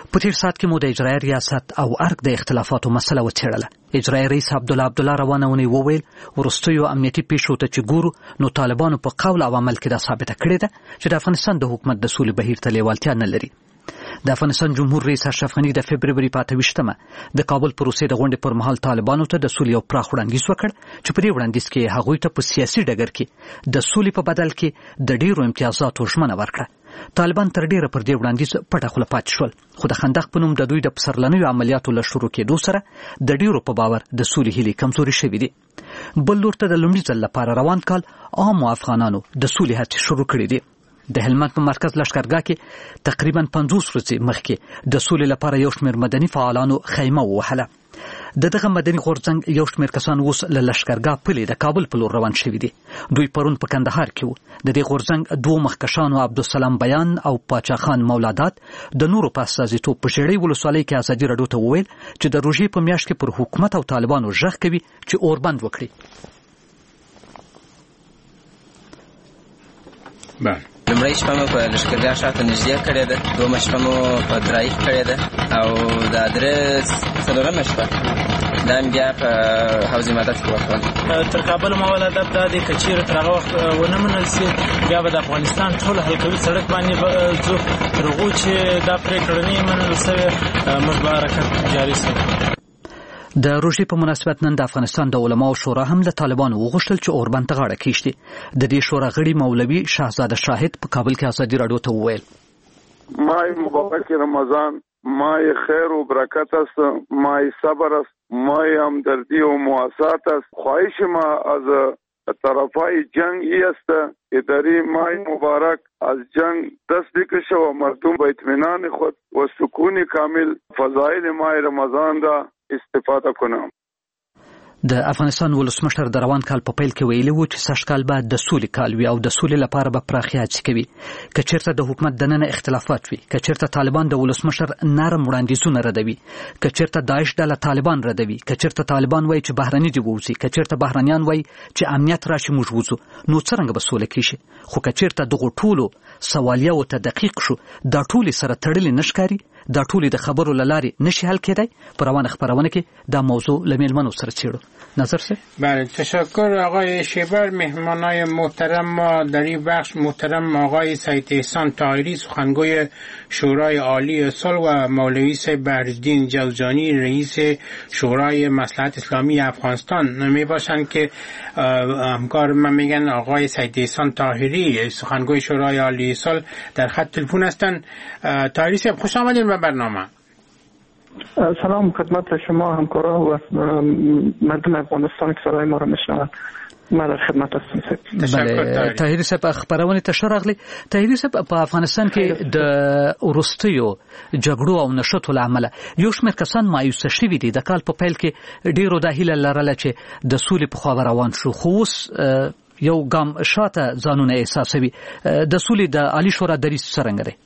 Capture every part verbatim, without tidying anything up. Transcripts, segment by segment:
په تیر ساعت کې مو د اجرایي ریاست او ارګ د اختلافاتو مسله وڅېړله. اجرایي رئیس عبدالله عبدالله روانه اونۍ وویل وروستیو امنیتي پیښو ته چې ګورو نو طالبانو په قول او عمل کې دا ثابته کړې ده چې د افغانستان د حکومت د سولې بهیر ته لیوالتیا نه لري. د افغانستان جمهور رئیس اشرف غني د فبروري په اته ویشتمه د کابل پروسې د غونډې پر مهال طالبانو ته د سولې یو پراخ وړاندیز وکړ چې په دې وړاندیز کې هغوی ته په سیاسي ډګر کې د سولې په بدل کې د ډیرو امتیازاتو ژمنه ورکړه. طالبان تر ډیره پر دې وړاندیز پټه خوله پاتې شول، خو د خندق په نوم د دوی د پسرلنیو عملیاتو له شروع کېدو سره د ډیرو په باور د سولې هیلې کمزوري شوې دي. بل لور ته د لومړي ځل لپاره روان کال عامو افغانانو د سولې هڅې شروع کړې دي. د هلمند په مرکز لښکرګاه کې تقریبا پنځوس ورځې مخکې د سولې لپاره یو شمېر مدني فعالانو خیمه ووهله. د دغه مدني غورځنګ یو شمېر کسان اوس له لښکرګاه پلې د کابل په لور روان شوي دي. دوی پرون په کندهار کې وو. د دې غورځنګ دوو مخکشانو عبدالسلام بیان او پاچا خان مولادات د نورو په استازیتوب په ژړۍ ولسوالۍ کې ازادي راډیو ته وویل چې د روژې په میاشت کې پر حکومت او طالبانو غږ کوي چې اوربند وکړي. بله لمړی شپه مو په لښکرګاه ښار ته نږدې کړې ده، دومه شپه مو په درایف کړې ده او دا درې څلورمه شپه دا بیا په حوض مدد کې وکړل. تر کابل مو ول هدف دا دی که چېرې تر هغه وخت ونه منل سي بیا به د افغانستان ټول حلقوي سړک باندې ځو تر هغو چې دا پرېکړه نه وي منل سوې موږ به حرکت جاري ساتو. د روژې په مناسبت نن د افغانستان د علماو شورا هم له طالبانو وغوښتل چې اوربند ته غاړه کېږدي. د دې شورا غړي مولوي شهزاده شاهد په کابل کې ازادي راډیو ته وویل مای مبارک رمضان، مای خیر و برکت است، مای صبر است، مای همدردی و مواسات است. خواهش ما از طرفای جنگ ای است که در این مای مبارک از جنگ دست بکشه و مردم با اطمینان خود و سکون کامل فضایل مای رمضان را استفاده کنم. د افغانستان ولسمشر د روان کال په پیل کې ویلي و چې سږ کال به د سولې کال وي او د سولې لپاره به پراخې هڅې کوي. که چېرته د حکومت دننه اختلافات وي، که چېرته طالبان د ولسمشر نرم وړاندیزونه ردوي، که چېرته داعش ډله طالبان ردوي، که چېرته طالبان وایي چې بهرني دې ووځي، که چېرته بهرنیان وایي چې امنیت راشي موږ وځو، نو څرنګه به سوله کېږي. خو که چېرته دغو ټولو سوالیو ته دقیق شو، دا ټولې سره تړلې نه ښکاري، دا ټولې د خبرو له لارې نشي حل کېدی. په روانه خپرونه کې دا موضوع له میلمنو سره څېړو. نظر سه؟ بله تشکر آقای شیبر. مهمانای محترم ما در این بخش محترم آقای سید احسان طاهری سخنگوی شورای عالی صلح و مولوی سید بهرالدین جوزجانی رئیس شورای مصلحت اسلامی افغانستان می باشند که همکار من میگن آقای سید احسان طاهری سخنگوی شورای عالی صلح در خط تلفن هستند. طاهری صاحب خوش آمدید به برنامه. سلام خدمت شما همکارا و مردم افغانستان که صدای ما را میشنوند. ما در خدمت هستم. بله طاهری صاحب خبرونه ته شرغلی. طاهری صاحب په افغانستان کې د وروستیو جګړو او نشټو له امله یو شمېر کسان مایوسه شوي دي. د کال په پیل کې ډیرو دا هیله لرله چې د سولې په خوا روان شو، خو اوس یو ګام شاته ځانونه احساسوي. د سولې د عالی شورا دریځ څرنګه دی؟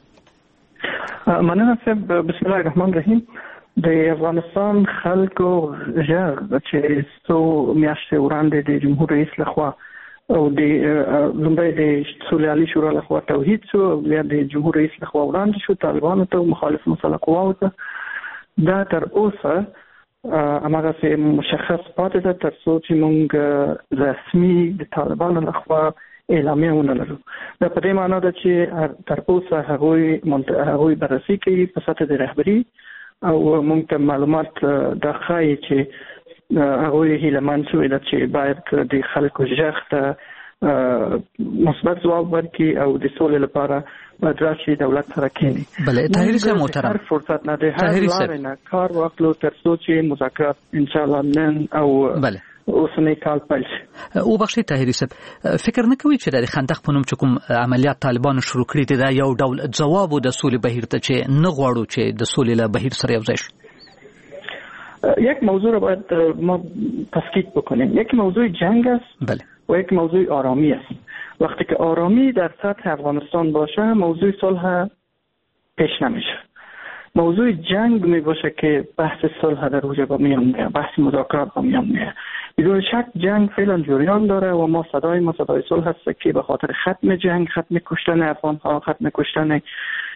مننه صاحب. بسم الله الرحمن الرحیم. د افغانستان خلکو ژغ چې څو میاشتې وړاندې د جمهور رئیس لخوا او د لومړی د سولې عالی شورا لخوا توحید شو او بیا د جمهور رئیس لخوا وړاندې شو طالبانو ته مخالف مسله قواو ته، دا تر اوسه هماغسې مشخص پاتې ده تر څو چې موږ رسمي د طالبانو لخوا اعلامیه ونه لرو. دا په دې معنا ده چې تر اوسه هغوی هغوی بررسي کوي په سطح د رهبري او موږ ته معلومات دا ښایي چې هغوی هیلهمند شوي ده چې باید د خلکو غږ ته مثبت ځواب ورکړي او د سولې لپاره باید راشي دولت سره کښېني. بله طاهري صاحب محترم، هر فرصت نه د هر لارې نه کار واخلو تر څو چې مذاکرات انشاءالله نن او بله اوسنی کال پیل شي. او بخښئ طاهري صاحب، فکر نه کوي چې د خندق په نوم چې کوم عملیات طالبانو شروع کړي دي دا یو ډول ځواب د سولې بهیر ته چې نه غواړو چې د سولې له بهیر سره یو ځای شي؟ یک موضوع رو باید ما تفکیک بکنیم. یک موضوع جنگ است بله و یک موضوع آرامی است. وقتی که آرامی در سطح افغانستان باشه موضوع صلح پیش نمیشه. موضوع جنگ می باشه که بحث صلح در روی با میان میاد، بحث مذاکرات با میان میاد. بدون شک جنگ فعلا جریان داره و ما صدای ما صدای صلح هست که به خاطر ختم جنگ، ختم کشتن افغان ها، ختم کشتن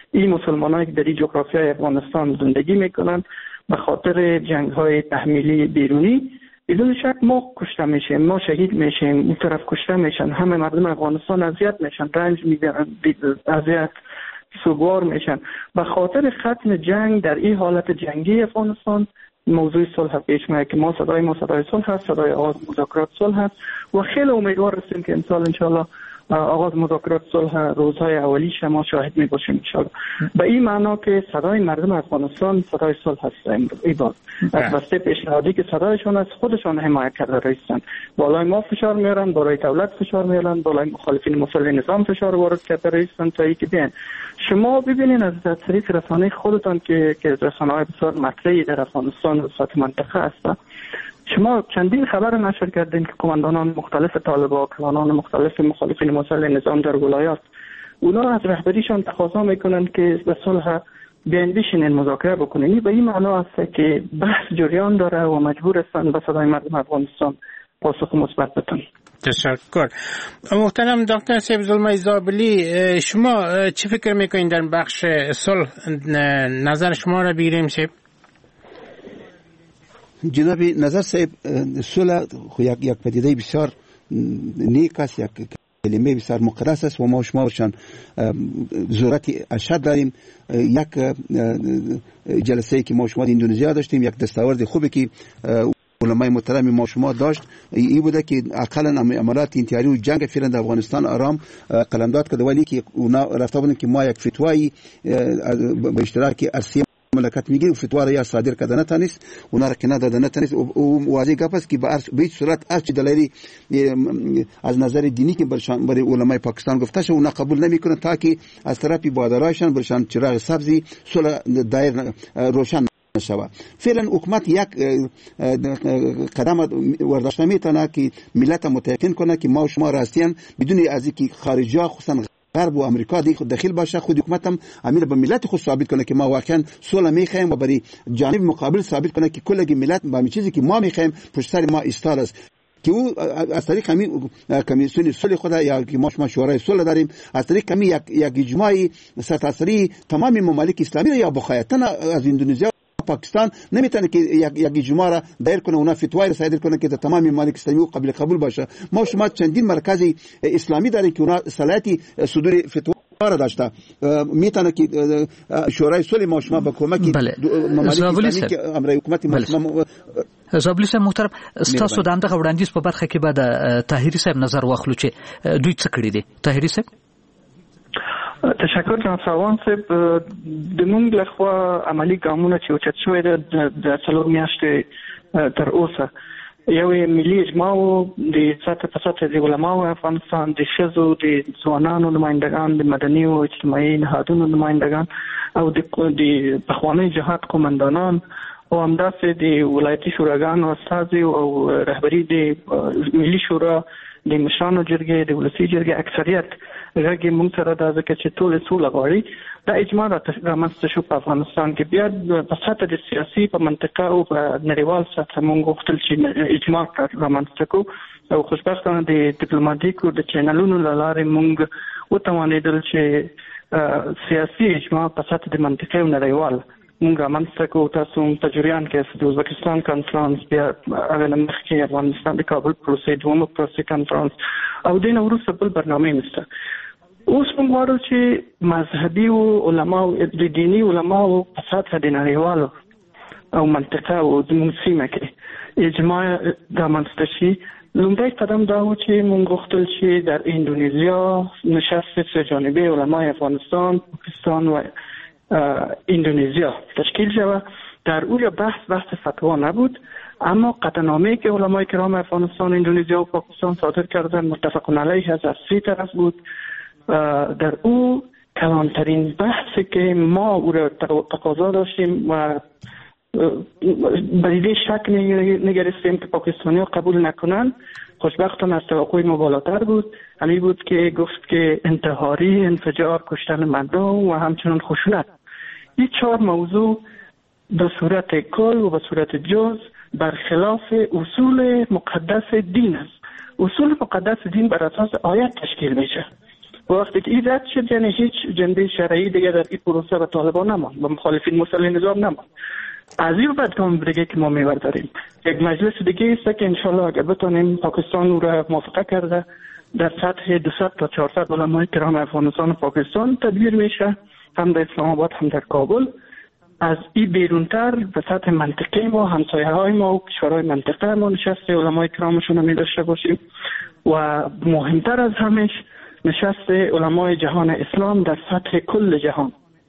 این مسلمانایی که در این جغرافیای افغانستان زندگی میکنن به خاطر جنگ های تحمیلی بیرونی بدون شک ما کشته میشیم، ما شهید میشیم، این طرف کشته میشن، همه مردم افغانستان اذیت میشن، رنج میبرن، اذیت سوگوار میشن. به خاطر ختم جنگ در این حالت جنگی افغانستان موضوع صلح پیش میاد که ما صدای ما صدای صلح هست، صدای آغاز مذاکرات صلح هست و خیلی امیدوار هستیم که امسال انشالله آغاز مذاکرات صلح روزهای اولیش ما شاهد می باشیم انشالله. به این معنا که صدای مردم افغانستان صدای صلح هست. امروز از بسته پیشنهادی که صدایشون از خودشان حمایت کرده رئیسن، بالای ما فشار میارن، بالای دولت فشار میارن، بالای مخالفین مسلح نظام فشار وارد کرده رئیسن تا اینکه بیان. شما ببینین از طریق رسانه خودتان که که رسانه‌های بسیار مطرحی در افغانستان و سطح منطقه هست، شما چندین خبر نشر کردین که کماندانان مختلف طالبان، کماندانان مختلف مخالفین مسلح نظام در ولایات، اونا از رهبریشان تقاضا میکنن که به صلح بیاین بشینین مذاکره بکنین. به این معنا است که بحث جریان داره و مجبور هستن به صدای مردم افغانستان پاسخ مثبت بدن. تشکر. محترم دکتر سیب زلمه زابلی، شما چه فکر میکنین در بخش صلح؟ نظر شما را بگیریم سیب. جناب نظر صاحب، صلح یک یک پدیده بسیار نیک است، یک کلمه بسیار مقدس است و ما شما برشان ضرورت اشد داریم. یک جلسه که ما شما در اندونزیا داشتیم، یک دستاورد خوبی که علمای محترم ما شما داشت این بوده که اقلا عملیات انتحاری و جنگ فعلا در افغانستان آرام قلمداد کرده، ولی که اونا رفته بودن که ما یک فتوایی به اشتراک ارسی مملکت میگیری و فتوا را یا صادر کردن نتانست، اونا را کنار دادن نتانست. و واضح گپ است که به هیچ صورت هر چی دلیلی از نظر دینی که برشان برای علمای پاکستان گفته شد اونا قبول نمیکنن تا که از طرف بادرایشان برشان چراغ سبزی صلح دایر روشن نشود. فعلا حکومت یک قدم ورداشته میتونه که ملت متقین کنه که ما و شما راستین بدون از اینکه خارجی ها خصوصا غرب و امریکا داخل باشه، خود حکومت هم امیر به ملت خود ثابت کنه که ما واقعا صلح میخوایم و برای جانب مقابل ثابت کنه که کل ملت با همین چیزی که ما میخوایم پشت سر ما ایستاده است. که او از طریق همین کمیسیون صلح خود یا که ما شما شورای صلح داریم، از طریق همین یک یک اجماعی سرتاسری تمام ممالک اسلامی را یا بخایتن از اندونزیا پاکستان نمیتونه که یک یک اجماع را دایر کنه، اونا فتوای را صادر کنه که تمام ممالک اسلامی و قابل قبول باشه. ما شما چندین مرکز اسلامی داریم که اونا صلاحیت صدور فتوا را داشته، میتونه که شورای صلح ما شما با کمک ممالک اسلامی که امر حکومت ما شما زابلی صاحب محترم، تاسو د همدغه وړاندیز په برخه کې به د طاهري صاحب نظر واخلو چې دوی څه کړي دي. طاهري صاحب. تشکر جناب سروان صاحب. د موږ لخوا عملی ګامونه چې اوچت شوی د څلور میاشتې تر اوسه یو ملي اجماع د سطح په سطح د علماو افغانستان، د ښځو، د ځوانانو نمایندګان، د مدني او اجتماعي نهادونو نمایندګان او د پخواني جهاد قومندانان او همداسې د ولایتي شوراګانو استازي او رهبري د ملي شورا د مشرانو جرګې، د ولسي جرګې اکثریت غږ موږ سره دا ځکه چې ټول سوله غواړي. دا اجماع رامنځته شو په افغانستان کې. بیا په سطح د سیاسي په منطقه او په نړیوال سطح موږ غوښتل چې اجماع رامنځته کړو او خوشبختانه د ډیپلوماټیکو د چینلونو له لارې موږ وتوانېدل چې سیاسي اجماع په سطح د منطقې او نړیوال موږ رامنځته کړو. تاسو په جریان کې د ازبکستان کانفرنس، بیا هغه نه مخکې افغانستان د کابل پروسې دومره پروسې کانفرنس او دین وروسته بل برنامه مسته. اوس موږ غواړو چې مذهبي او علماو د دیني علماو په سطح د نړیوالو او منطقه او د سیمه کې اجماع رامنځته شي. لومړی قدم دا و چې موږ غوښتل چې در اندونزیا نشست سه جانبه علمای افغانستان، پاکستان و اندونزیا تشکیل شود. در اون بحث بحث فتوا نبود، اما قطعنامه‌ای که علمای کرام افغانستان، اندونزیا و پاکستان صادر کردن متفق علیه از از سه طرف بود. در او کلانترین بحثی که ما او را تقاضا داشتیم و بدیده شک نگرفتیم که پاکستانی ها قبول نکنن، خوشبختانه از توقع ما بالاتر بود. همین بود که گفت که انتحاری، انفجار، کشتن مردم و همچنان خشونت، این چهار موضوع به صورت کل و به صورت جز برخلاف اصول مقدس دین است. اصول مقدس دین بر اساس آیت تشکیل میشه وقتی که این رد شد یعنی هیچ جنبه شرعی دیگه در این پروسه به طالبان نماند و مخالفین مسلح نظام نماند. از این بعد کام دیگه که ما می‌برداریم یک مجلس دیگه است که انشالله اگر بتونیم پاکستان او را موافقه کرده در سطح دویست تا چهارصد علمای کرام افغانستان و پاکستان تدبیر میشه، هم در اسلام آباد هم در کابل. از این بیرونتر به سطح منطقه ما همسایه های ما و کشورهای منطقه ما نشست علمای کرامشون می داشته باشیم و مهمتر از همش نشست علمای جهان اسلام در سطح کل جهان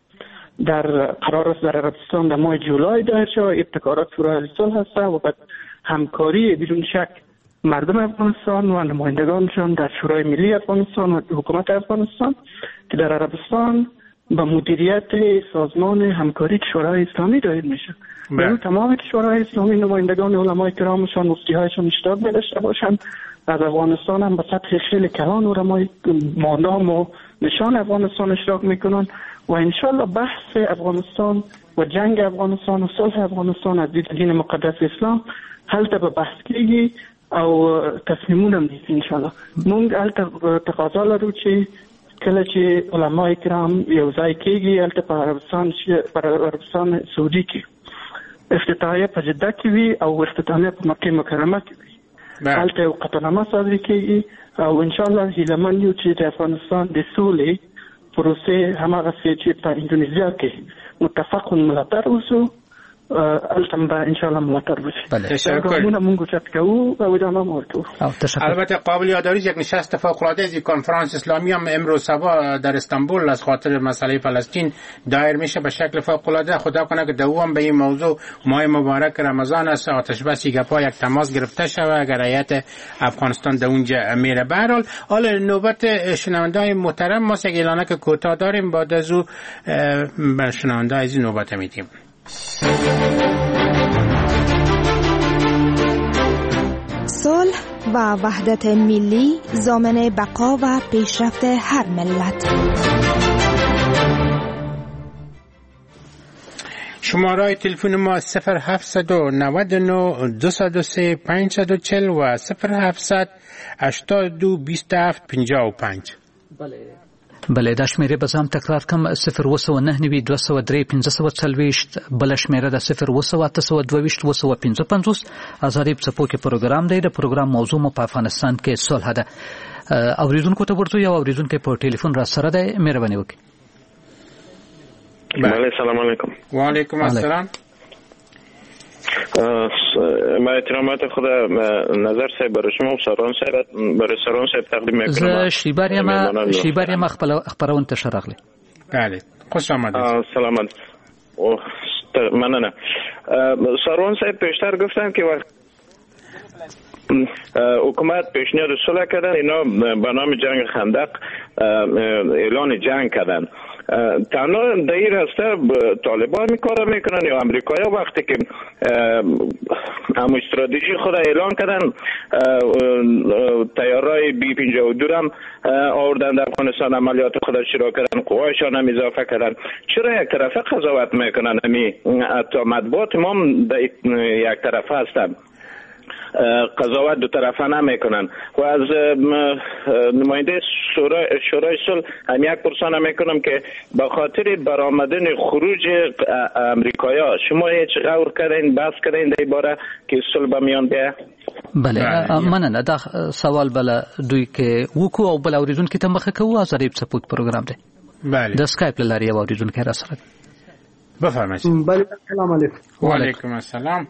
در قرار است در عربستان در ماه جولای دایر شد. ابتکارات شورای صلح هست و بعد همکاری بدون شک مردم افغانستان و نمایندگانشان در شورای ملی افغانستان و حکومت افغانستان که در عربستان با مدیریت سازمان همکاری کشورهای اسلامی دایر میشه. یعنی تمام کشورهای اسلامی نمایندگان علمای کرامشان مفتی هایشان اشتراک داشته باشند. از افغانستان هم به سطح خیلی کلان علمای مانام و نشان افغانستان اشتراک میکنن و انشالله بحث افغانستان و جنگ افغانستان و صلح افغانستان از دید دین مقدس اسلام حل به بحث کیگی او تصمیمون هم نیست انشالله. مونگ حل تقاضا لرو چی کله چې علماء کرام یو ځای کېږي هلته په عربستان په عربستان سعودي کې افتتاحیه په جده کې وي او افتتاحیه په مکه مکرمه کې وي. هلته یو قطعنامه صادرې کېږي او انشاءالله هیلهمند یو چې د افغانستان د سولې پروسې هماغسې چې په اندونیزیا کې متفق ملاتړ وشو التم با انشالله ملاتر بشه. بله. تشکر. مونږ چت کوو او ادامه ورکو. البته قابل یادآوری یک نشست فوق‌العاده از کنفرانس اسلامی هم امروز صبح در استانبول از خاطر مسئله فلسطین دایر میشه به شکل فوق‌العاده. خدا کنه که دوام به این موضوع ماه مبارک رمضان است آتش بس گپا یک تماس گرفته شود اگر هیئت افغانستان در اونجا میره. به هر حال حالا نوبت شنونده‌های محترم ما یک اعلانک کوتاه داریم بعد از او به شنونده از این نوبت میدیم. صلح و وحدت ملی ضامن بقا و پیشرفت هر ملت. شماره تلفن ما صفر هفتصد و نود و نه دویست و سه پانصد و چهل و صفر هفتصد هشتاد و دو بیست و هفت پنجاه و پنج. بله بله دا شمیره بزام تکرار کم صفر و سه و نه نوي دوه سوه درې پنځه سوه څلوېښت بله شمیره د صفر و سه اته سوه دوه ویشت اوه سوه پنځه پنځوس. ازادي په څپو کې پروګرام دی. د پروګرام موضوع مو په افغانستان کې صلح ده. اوریدونکو ته ورته یو اوریدونکو په ټلیفون را سره ده. مهرباني وکړئ. بله سلام علیکم. و علیکم السلام. ما احترامات خدا نظر صاحب برای شما و سران صاحب برای سران صاحب تقدیم میکنم. زه شیبار یم شیبار یم خبرون ته شرغلی. بله خوش آمدید. سلامت. مننه. سران صاحب پیشتر گفتن که وقت حکومت پیشنهاد صلح کردن اینا به نام جنگ خندق اعلان جنگ کردن. تنها در این راسته طالبان میکاره میکنن یا امریکایی وقتی که هم استراتژی خود اعلان کردن تیارای بی پنجاه و دو هم آوردن در افغانستان عملیات خود شروع کردن قوایشان هم اضافه کردن. چرا یک طرفه قضاوت میکنن؟ همی حتی مطبوعات ما در یک طرفه هستن قضاوت دو طرفه نمیکنن و از نماینده شورای شورای صلح هم یک پرسان هم میکنم که به خاطر برآمدن خروج امریکایا شما هیچ غور کردین بحث کردین در باره که صلح به میان بیه؟ بله مننه. دا سوال بل دوی کې وکړو او بل اوریدونکو ته مخه کوو. ازادي په سپوږ پروګرام دی. بله د سکایپ لاري اوریدونکو را سره بفرمایئ. بله سلام علیکم. و علیکم السلام.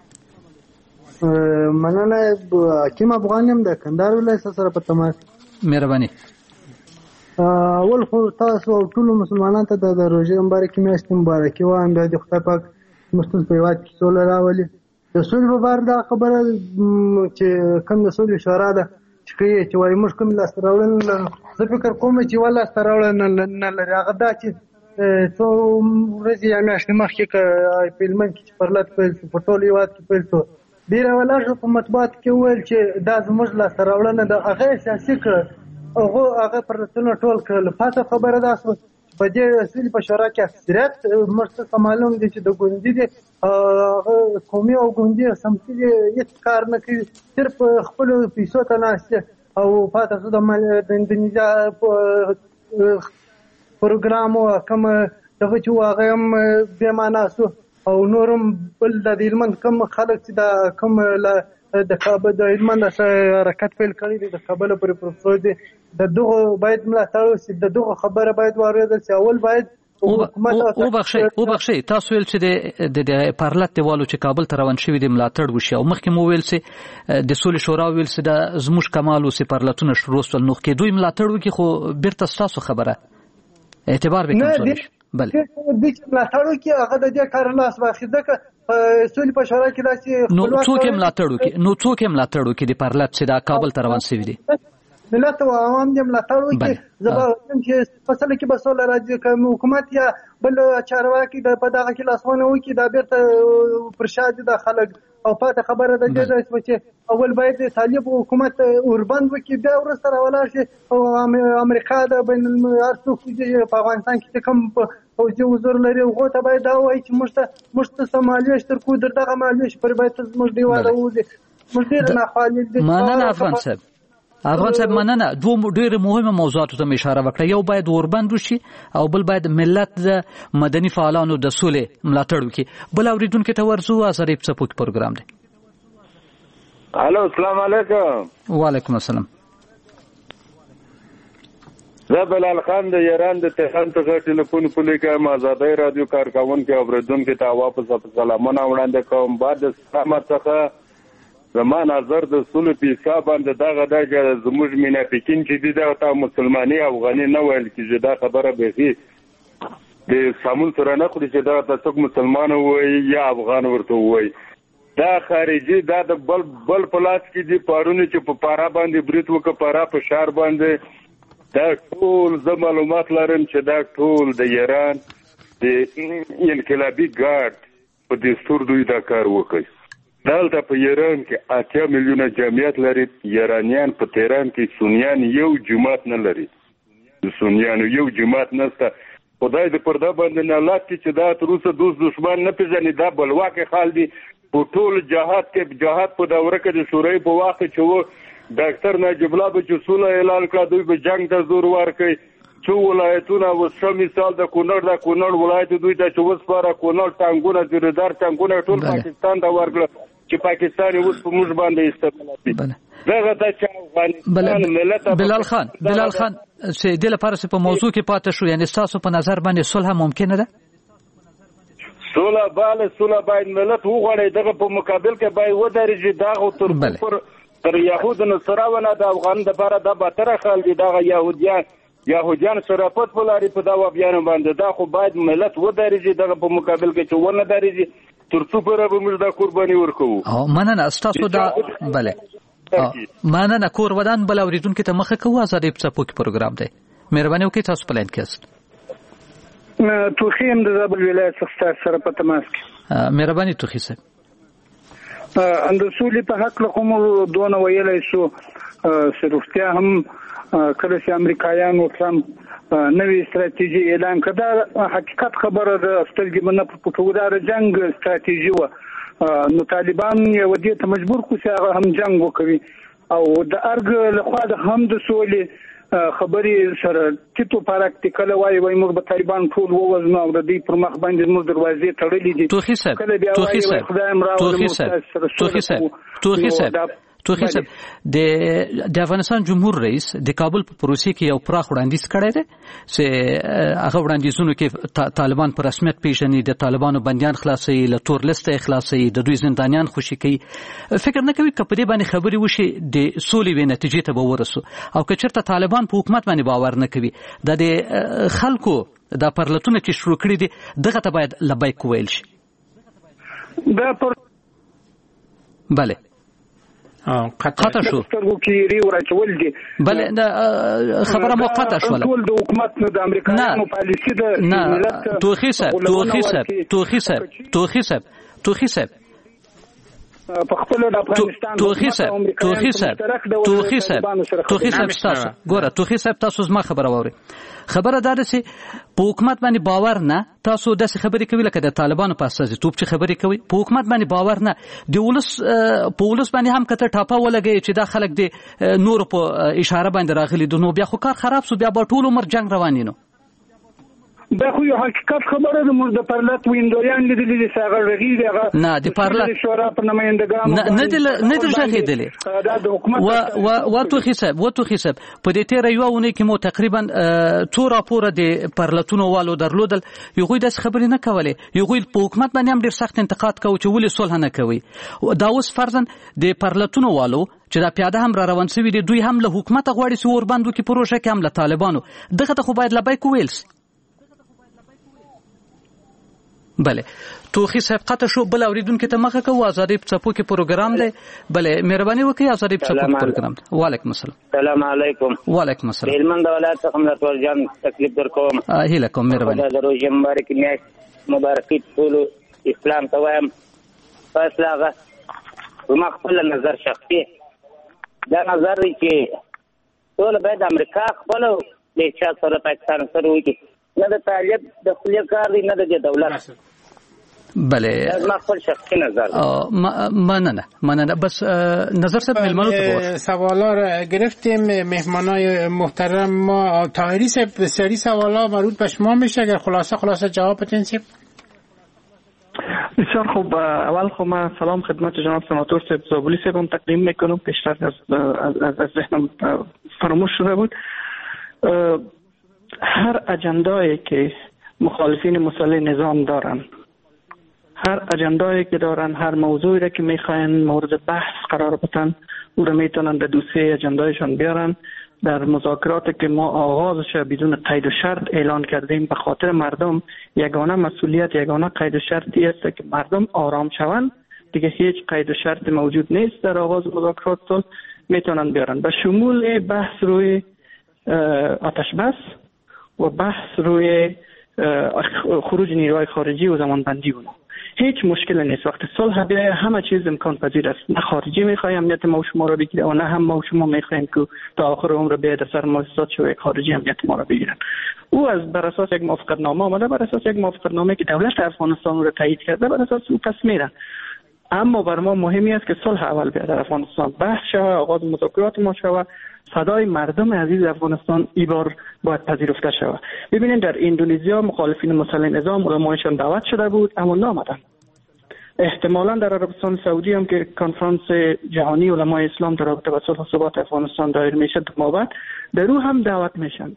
مننه. حکیم افغان یم د کندهار ولایت سره په تماس. مهرباني. اول خو تاسو او ټول مسلمانانو ته د روژې مبارکي میاشتې مبارکي وایم. بیا د خدای پاک مستوس په هېواد کې سوله راولي. د سولې په باره دا خبره چې کوم د سولې شورا ده چې کوي چې وایي موږ کوم لاسته راوړنه زه فکر کوم چې وا لاسته راوړنه نه لري. هغه دا چې څو ورځې یا میاشتې مخکې که په هلمند کې چې پرلت پیل شو په ټول هېواد کې پیل شو ډېره ولاړ په مطبوعاتو کې وویل چې دا زموږ لاسته راوړنه ده. هغه یې سیاسي کړه هغه هغه پرلتونه ټول کړل. پاته خبره دا شوه په دې سولې په شورا کې اکثریت موږ ته معلوم دی چې د ګوندي دی هغه قومي او ګوندي سمتي دی هېڅ کار نه کوي صرف خپلو پیسو ته ناست او پاته شو د اندونیزیا پروګرام او کوم دغه چې هغه هم بې معنا شو او نورم بل د هلمند کوم خلک چې د کوم د کابل د هلمند حرکت پیل کړی دی د کابل پر پروفیسور دی د دغه باید ملاتړ وشي د دغه خبره باید واورېدل شي اول باید او بخشي او بخشي تاسو ویل چې د د پارلت دیوالو چې کابل ته روان شوی دی ملاتړ وشي او مخکې مو ویل چې د سولې شورا ویل چې د زموږ کمال او سي پارلتونه شروع سول نو کې دوی ملاتړ وکي خو بیرته تاسو خبره اعتبار وکړئ بله د دې ملاتړ وکي هغه د دې کار لاس واخیسته ک سولې په شورا کې داسې نو څوک ملاتړ وکي نو څوک ملاتړ وکي د پارلت چې د کابل ته روان شوی دی ملت او عوام دې ملاتړ وکړي زبر چې فصل کې به سول راځي کوم حکومت یا بل چارواکي د په دغه کې لاسونه وکړي دا بیرته پرشاد د خلک او پاته خبره ده چې اول باید طالب حکومت اوربند وکړي بیا ورسره راولاړ شي او امریکا د بین الملل څوک په افغانستان کې کوم فوجي حضور لري هغه ته باید دا وایي چې موږ ته موږ ته سمالیه شترکو دغه مالیه پر باید موږ دیواله وځي موږ ډیر نه خالي دي مننه افغان صاحب افغان صاحب مننه دوه ډېر مهمه موضوعاتو ته اشاره وکړه یو باید اوربند وشي او بل باید ملت د مدني فعالانو د سولې ملاتړ وکړي بل اوریدونکو ته ورزو ازریب سپوک پروګرام دی الو السلام علیکم وعلیکم السلام زه بلال خان د ایران د تهران څخه ټلیفون پلی کوم آزادۍ رادیو کارکونکو اوریدونکو ته واپس سلامونه وړاندې کوم بعد د سلامت څخه زما نظر د سولې په حساب باندې دغه د زموږ منافقین چې دي دا ته مسلمانۍ افغاني نه ویل کېږي دا خبره به د سامون سره نه خوري چې دا تاسو مسلمان وای یا افغان ورته وای دا خارجي دا د بل بل پلاس کې دي پارونه چې په پارا باندې بریټ وک پارا په شهر باندې دا ټول زه معلومات لرم چې دا ټول د ایران د انقلابي ګارد په دستور دوی دا کار وکړي دلته په ایران کې اتیا میلیونه جمعیت لري ایرانیان په تهران کې سنیان یو جماعت نه لري د سنیانو یو جماعت نشته خدای دې پرده باندې نه لاټي چې دا تر اوسه دوست دشمن نه پیژني دا بلواکه خال دي په ټول جهاد کې جهاد په دوره کې د شورای په وخت چې و ډاکټر نجیب الله به چې سوله اعلان کړ دوی به جنگ ته زور ورکړي څو ولایتونه و مثال د کونړ د کونړ ولایت دوی ته چې وسپاره کونړ ټانګونه زیردار ټانګونه ټول پاکستان ته ورکړل چې پاکستان اوس په موږ باندې استعمال دغه ته چې افغانستان ملت بلال خان بلال خان چې د لپاره په موضوع کې پاتې شو یعنی تاسو په نظر باندې صلح ممکنه ده صلح bale صلح باید ملت وغواړي دغه په مقابل کې باید ودرېږي دغه تر پر تر يهود نصراونه د افغان د لپاره د باتره خل دي دغه يهوديان يهوديان شرافت ولري په دا بیان باندې دا خو باید ملت ودرېږي دغه په مقابل کې چې ونه درېږي ترڅو پر به موږ دا قرباني ورکوو او مننه تاسو دا bale مننه کور ودان بل اوریدونکو ته مخه کوو آزادۍ په پوک پروګرام دی مهرباني وکړئ تاسو پلان کېست توخیم د زابل ولایت څخه سره په تماس کې مهرباني توخی صاحب اند سولې په حق له کوم دونه ویلای شو سروفتیا هم کله چې امریکایانو ټرمپ نوې استراتیژي اعلان کړه حقیقت خبره د سترګې منه په پټوډار جنگ استراتیژي و نو طالبان یو دې ته مجبور کو چې هغه هم جنگ وکړي او د ارګ له خوا د هم د سولې خبرې سره چې تو پراکټیکل وای وای موږ به طالبان ټول ووزنو او د دې پر مخ باندې موږ دروازې تړلې دي توخی صاحب توخی صاحب توخی صاحب توخی صاحب توخی صاحب توخی صاحب د د افغانستان جمهور رئیس د کابل په پروسې کې یو پراخ وړاندیز کړی دی چې هغه وړاندیزونه کې طالبان په رسمیت پیژني د طالبانو بندیان خلاصي له تور لیسته خلاصي د دوی زندانیان خوشي کوي فکر نه کوي کپدې باندې خبري وشي د سولې و نتیجې ته به ورسو او که چېرته طالبان په حکومت باندې باور نه کوي د خلکو د پرلتونه چې شروع کړي دي دغه ته باید لبیک ویل شي دا پر bale قطع شو سترګو کې ری ورچول دي بل خبره مو قطع شو ټول د حکومت د امریکایانو پالیسي د نه توخی صاحب توخی صاحب توخی صاحب توخی صاحب توخی صاحب په خپل د افغانستان توخی صاحب توخی صاحب توخی صاحب توخی صاحب تاسو ګوره توخی صاحب تاسو زما خبره واوري خبره دا ده چې په حکومت باندې باور نه تاسو داسې خبرې کوي لکه د طالبانو په اساس توپ چې خبرې کوي په حکومت باندې باور نه د ولس په ولس باندې هم کته ټاپه ولګي چې دا خلک د نور په اشاره باندې راغلي د نو بیا خو کار خراب سو بیا په ټول عمر جنگ روانینو دا خو یو حقیقت خبره ده موږ د پرلط ویندویان لیدلې دي ساغه رغیږي هغه نه د پرلط شورا په نمائندګانو نه دي نه دي ځخېدلې دا د حکومت و و تو حساب و تو حساب په دې تیر یو ونه کې مو تقریبا څو راپور د پرلطونو والو درلودل یو غوي د خبرې نه کولې یو غوي په حکومت باندې هم ډیر سخت انتقاد کوي چې ولې صلح نه کوي دا اوس فرضاً د پرلطونو والو چې دا پیاده هم را روان شوی دي دوی هم له حکومت غواړي چې ور باندې کې پروژه کې هم له طالبانو دغه ته خو باید لبای کویلس بله توخی صاحب قطع شو بل اوریدونکو ته مخه کوو ازادي په چپو کې پروګرام دی بله مهرباني وکړئ ازادي په چپو کې پروګرام دی وعلیکم السلام السلام علیکم وعلیکم السلام هلمند ولایت څخه ملاتور جان تکلیف درکوم هیله کوم مهرباني د روزي مبارک میاشت مبارکي ټول اسلام ته وایم فیصله هغه ما خپل نظر شخصي دا نظر دی چې ټول باید امریکا خپل د چا سره پاکستان سره وکړي نه د طالب د خپل کار دی نه د دولت بله ما خپل شخصي نظر مننه مننه بس نظر صاحب ملمنو تو سوالا را گرفتیم مهمانای محترم ما طاهری صاحب بسیاری سوالا مربوط به شما میشه اگر خلاصه خلاصه جواب بدین صاحب بسیار خوب اول خب من سلام خدمت جناب سناتور صاحب زابلی صاحب هم تقدیم میکنم پیشتر از از از ذهنم فراموش شده بود هر اجندایی که مخالفین مسلح نظام دارن هر اجندایی که دارن هر موضوعی را که میخواین مورد بحث قرار بدن او را میتونن در دوسیه اجندایشان بیارن در مذاکراتی که ما آغازش بدون قید و شرط اعلان کردیم به خاطر مردم یگانه مسئولیت یگانه قید و شرطی است که مردم آرام شوند دیگه هیچ قید و شرط موجود نیست در آغاز مذاکرات صلح میتونن بیارن به شمول بحث روی آتش بس و بحث روی خروج نیروهای خارجی و زمانبندی اونها هیچ مشکل نیست وقتی صلح بیاید همه چیز امکان پذیر است نه خارجی میخواد امنیت ما و شما را بگیره و نه هم ما و شما میخوایم که تا آخر عمر بیاید سر مؤسسات شو یک خارجی امنیت ما را بگیرن او از بر اساس یک موافقتنامه آمده بر اساس یک موافقتنامه که دولت افغانستان را تایید کرده بر اساس او پس میرن اما بر ما مهمی است که صلح اول بیاد در افغانستان بحث شود آغاز مذاکرات ما شود صدای مردم عزیز افغانستان ای بار باید پذیرفته شود ببینید در اندونزیا مخالفین مسلح نظام علمایشان دعوت شده بود اما نامدن احتمالا در عربستان سعودی هم که کنفرانس جهانی علمای اسلام در رابطه با صلح و ثبات افغانستان دایر میشه ما بعد در او هم دعوت میشن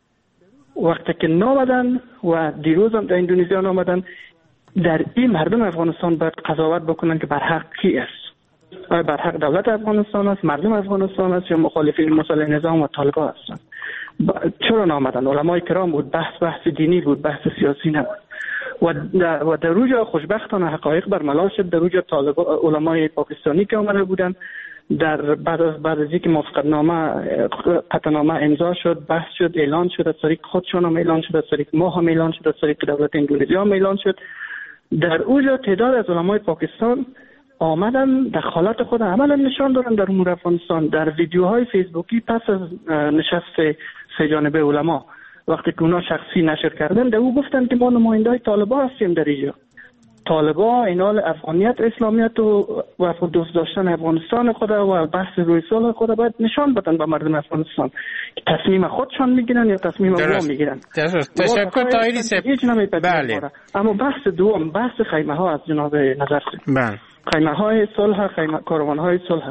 وقتی که نامدن و دیروز هم در اندونزیا نامدن در این مردم افغانستان باید قضاوت بکنن که بر حق کی است آیا بر حق دولت افغانستان است مردم افغانستان است یا مخالفین مسلح نظام و طالبان هستند چرا نامدن علمای کرام بود بحث بحث دینی بود بحث سیاسی نبود و در, و در روز خوشبختانه حقایق برملا شد در روز طالب علمای پاکستانی که آمده بودن در بعد از بعد از اینکه موافقتنامه قطعنامه امضا شد بحث شد اعلان شد از طریق خودشان هم اعلان شد از طریق ما هم اعلان شد از طریق دولت اندونزیا هم اعلان شد در اوجا تعداد از علمای پاکستان آمدن دخالت خود عملا نشان دارن در امور افغانستان در ویدیوهای فیسبوکی پس از نشست سه جانبه علما وقتی که اونا شخصی نشر کردن در او گفتن که ما نماینده های طالبان هستیم در اینجا طالبان اینال افغانیت اسلامیت و و دوست داشتن افغانستان خود و بحث روی صلح خود باید نشان بدن به مردم افغانستان که تصمیم خودشان میگیرن یا تصمیم ما میگیرن تشکر طاهری صاحب بله اما بحث دوم بحث خیمه ها از جناب نظر بله خیمه های صلح خیمه کاروان های صلح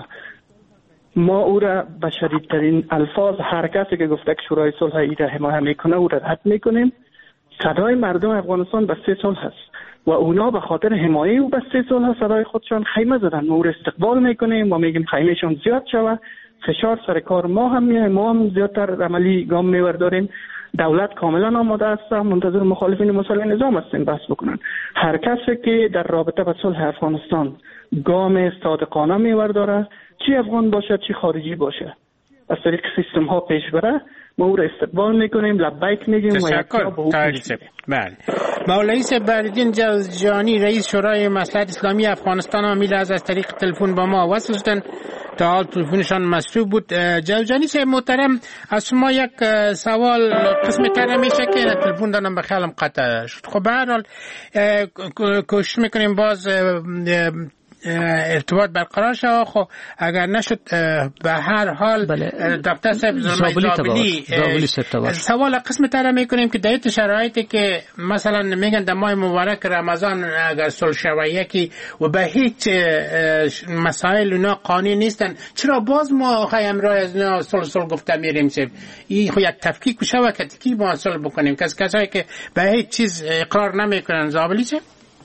ما او را به شدیدترین الفاظ هر کسی که گفته که شورای صلح ای را حمایت میکنه او را رد میکنیم صدای مردم افغانستان بسته صلح است و اونا به خاطر حمایت او بسته صلح صدای خودشان خیمه زدن ما او را استقبال میکنیم و میگیم خیمهشان زیاد شود فشار سر کار ما هم میه ما هم زیادتر عملی گام میورداریم دولت کاملا آماده است منتظر مخالفین مسلح نظام هستیم بحث بکنن هر کسی که در رابطه با صلح افغانستان گام صادقانه میورداره چی افغان باشه چی خارجی باشه از طریق سیستم ها پیش بره ما او را استقبال میکنیم لبیک میگیم تشکر طاهری صاحب بله مولوی صاحب بهرالدین جوزجانی رئیس شورای مصلحت اسلامی افغانستان امیل از از طریق تلفن با ما وصل شدن. تا حال تلفنشان مصروف بود. جوزجانی صاحب محترم، از شما یک سوال قسم تر میشه که تلفن دارم به خیالم قطع شد. خب به هر حال کوشش میکنیم باز ارتباط برقرار شد. خب اگر نشد به هر حال دکتر صاحب زابلی سوال قسم تر میکنیم که در شرایطی که مثلا میگن در ماه مبارک رمضان اگر صلح شود یکی و به هیچ مسائل اونا قانونی نیستن، چرا باز ما خواهی امرای از اونا صلح صلح گفته میریم؟ صاحب این خو یک تفکیک بشه که کی ما صلح بکنیم؟ کس کسایی که به هیچ چیز اقرار نمیکنن. زابلی صاحب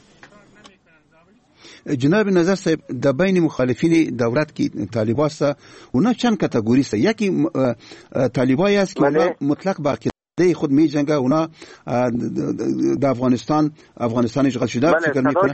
جناب نظر صاحب، د بین مخالفین دولت کی طالبان است اونا چند کاتگوری است. یکی طالبای است که اونا مطلق با عقیده خود می جنگه، اونا د افغانستان افغانستان اشغال شده فکر میکنه،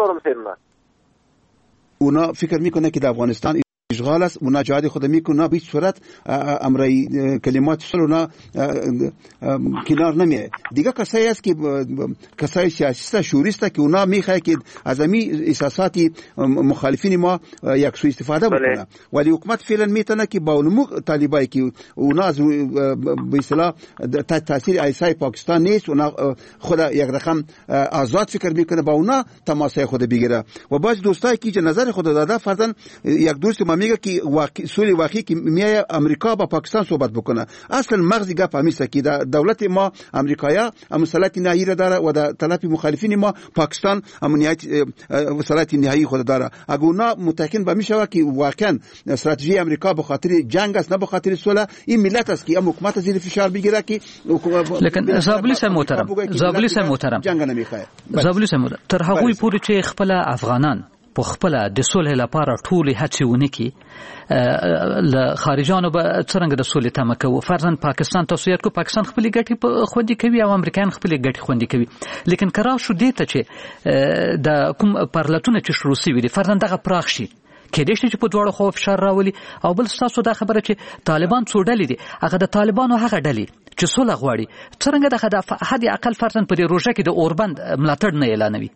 اونا فکر میکنه که د افغانستان اشغال است، اونا جهاد خود میکنه، به هیچ صورت امرای کلمات صلح اونا کنار نمیه. دیگه کسایی است که کسای سیاسی شوریسته که اونا میخواه که از امی احساساتی مخالفین ما یک سوء استفاده بکنه، ولی حکومت فعلا میتونه که با علمو طالبایی که اونا از به اصطلاح تاثیر ایسای پاکستان نیست، اونا خود یک رقم آزاد فکر میکنه، با اونا تماسای خود بگیره. و باز دوستایی که نظر خود داده، فرضاً یک دوست ما میگه که واقع سولی واقعی که میای امریکا با پاکستان صحبت بکنه، اصلا مغزی گپ همیشه که دولت ما امریکایا مسئلات نهایی را داره و در طرف مخالفین ما پاکستان امنیت مسئلات نهایی خود داره. اگه اونا متقین به میشه که واقعا استراتژی امریکا به خاطر جنگ است نه به خاطر صلح، این ملت است که ام حکومت زیر فشار بگیره که لیکن زابلی صاحب محترم زابلی صاحب محترم جنگ نه میخواه. زابلی صاحب تر هغوی پورې چې خپل افغانان په خپل د صلح لپاره ټولې هڅې ونکړي، له خارجانو به څرنګه د صلح تمه کوو. فرضاً پاکستان تاسو یاد کو پاکستان خپلې ګټې خوندي کوي او امریکایان خپلې ګټې خوندي کوي، لیکن که راشو دې ته چې د کوم پرلتونه چې شروع شوي دي فرضاً دغه پراخ شي، کېدای شي چې په دواړو خوا فشار راولي. او بل ستاسو دا خبره چې طالبان څو ډلې دي، هغه د طالبانو هغه ډلې چې صلح غواړي څرنګه د حد اقل فرضاً په دې روژه کې د اوربند ملاتړ نه اعلانوي.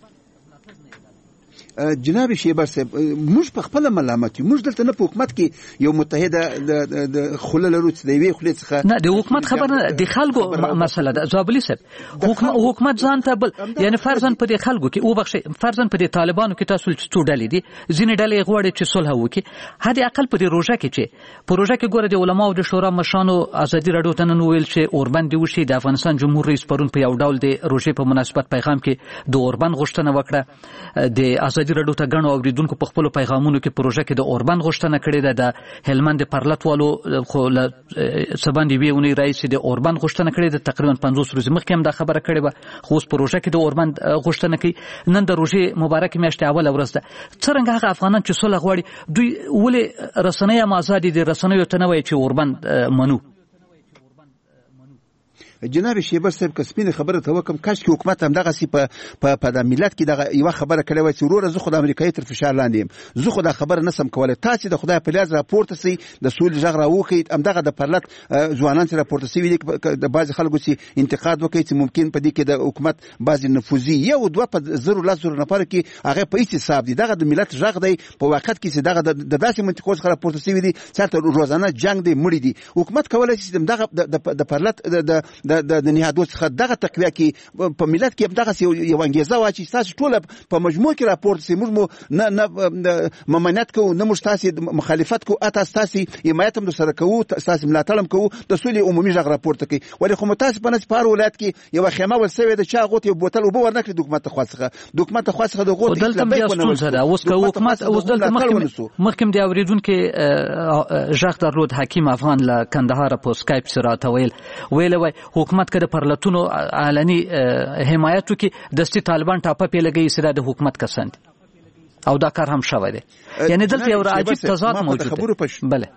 جناب شیبر صاحب، موږ په خپل ملامت یو، موږ دلته نه په حکومت کې یو متحده د خله لرو چې د یوې خولې څخه نه د حکومت خبره د خلکو مسله ده. زابلی صاحب حکومت ځان ته بل یعنی فرضاً په دې خلکو کې او بخښي فرضاً په دې طالبانو کې تاسو څو ډلې دي، ځینې ډلې غواړي چې صلح وکړي. حد اقل په دې روژه کې چې په روژه کې ګوره د علماو د شورا مشرانو ازادي راډیو ته نن ویل چې اوربند وشي. د افغانستان جمهور رئیس پرون په یو ډول د روژې په مناسبت پیغام کې د اوربند غوښتنه وکړه. د ازادي راډیو ته غنو اوریدونکو په خپل پیغامونو کې پروژه کې د اوربند غوښتنه کړې ده. د هلمند پرلت والو خو له سباندې ویونی رئیس د اوربند غوښتنه کړې ده، تقریبا پنځوس ورځې مخکې هم دا خبره کړې و. خو اوس پروژه کې د اوربند غوښتنه کوي. نن د روژې مبارک میاشتې اوله ورځ ده. څرنګه هغه افغانان چې صلح غواړي دوی ولې رسنۍ هم ازادي دي، رسنیو ته نه وایي چې اوربند منو؟ جناب شیبر صاحب که سپینه خبره ته وکم، کاش کې حکومت هم دغه سی په په د ملت کې دغه یو خبره کړې وای چې وروره زه خو د امریکایي تر فشار لاندې یم، زه خو دا خبره نسم کولای. تاسو د خدای په لیاز راپورته سي د سولې ژغ راوخی هم دغه د پرلت ځوانان سره راپورته سي دي د بعض خلکو سي انتقاد وکړي چې ممکن په دې کې د حکومت بعض نفوذي یو دوه په زرو لاس زرو نفر کې هغه په هیڅ حساب دي. دغه د ملت ژغ دی په وخت کې چې دغه د داسې منطقو څخه راپورته سي دي چې روزانه جنگ دی مړي دي. حکومت کولای شي دغه د پرلت د د نهادو دغه تقویه کې په ملت کې دغه یو انګیزه واچي تاسو ټول په مجموع کې راپورټ سي. موږ نه نه ممانعت کوو، نه موږ تاسو مخالفت کوو، اته تاسو حمایت هم سره کوو، تاسو ملاتړ هم کوو، د سولې عمومي ژغ راپورټ کوي. ولې خو تاسو په نس په ولایت کې یو خیمه ولسوي د چا غوت یو بوتل وبو ورنکړي حکومت خاصه حکومت خاصه د غوت دلته بیا ستونزه ده. اوس که حکومت اوس دلته مخکې د اوریدونکو ژغ درلود حکیم افغان له کندهار په سکایپ سره تاویل ویل وای حکومت کده پر تونو علني حمایتو کې دستي طالبان ټاپه پی لګي سره د حکومت کسان او دا کار هم شوی دی. یعنی دلته یو عجیب تضاد موجود دی. بله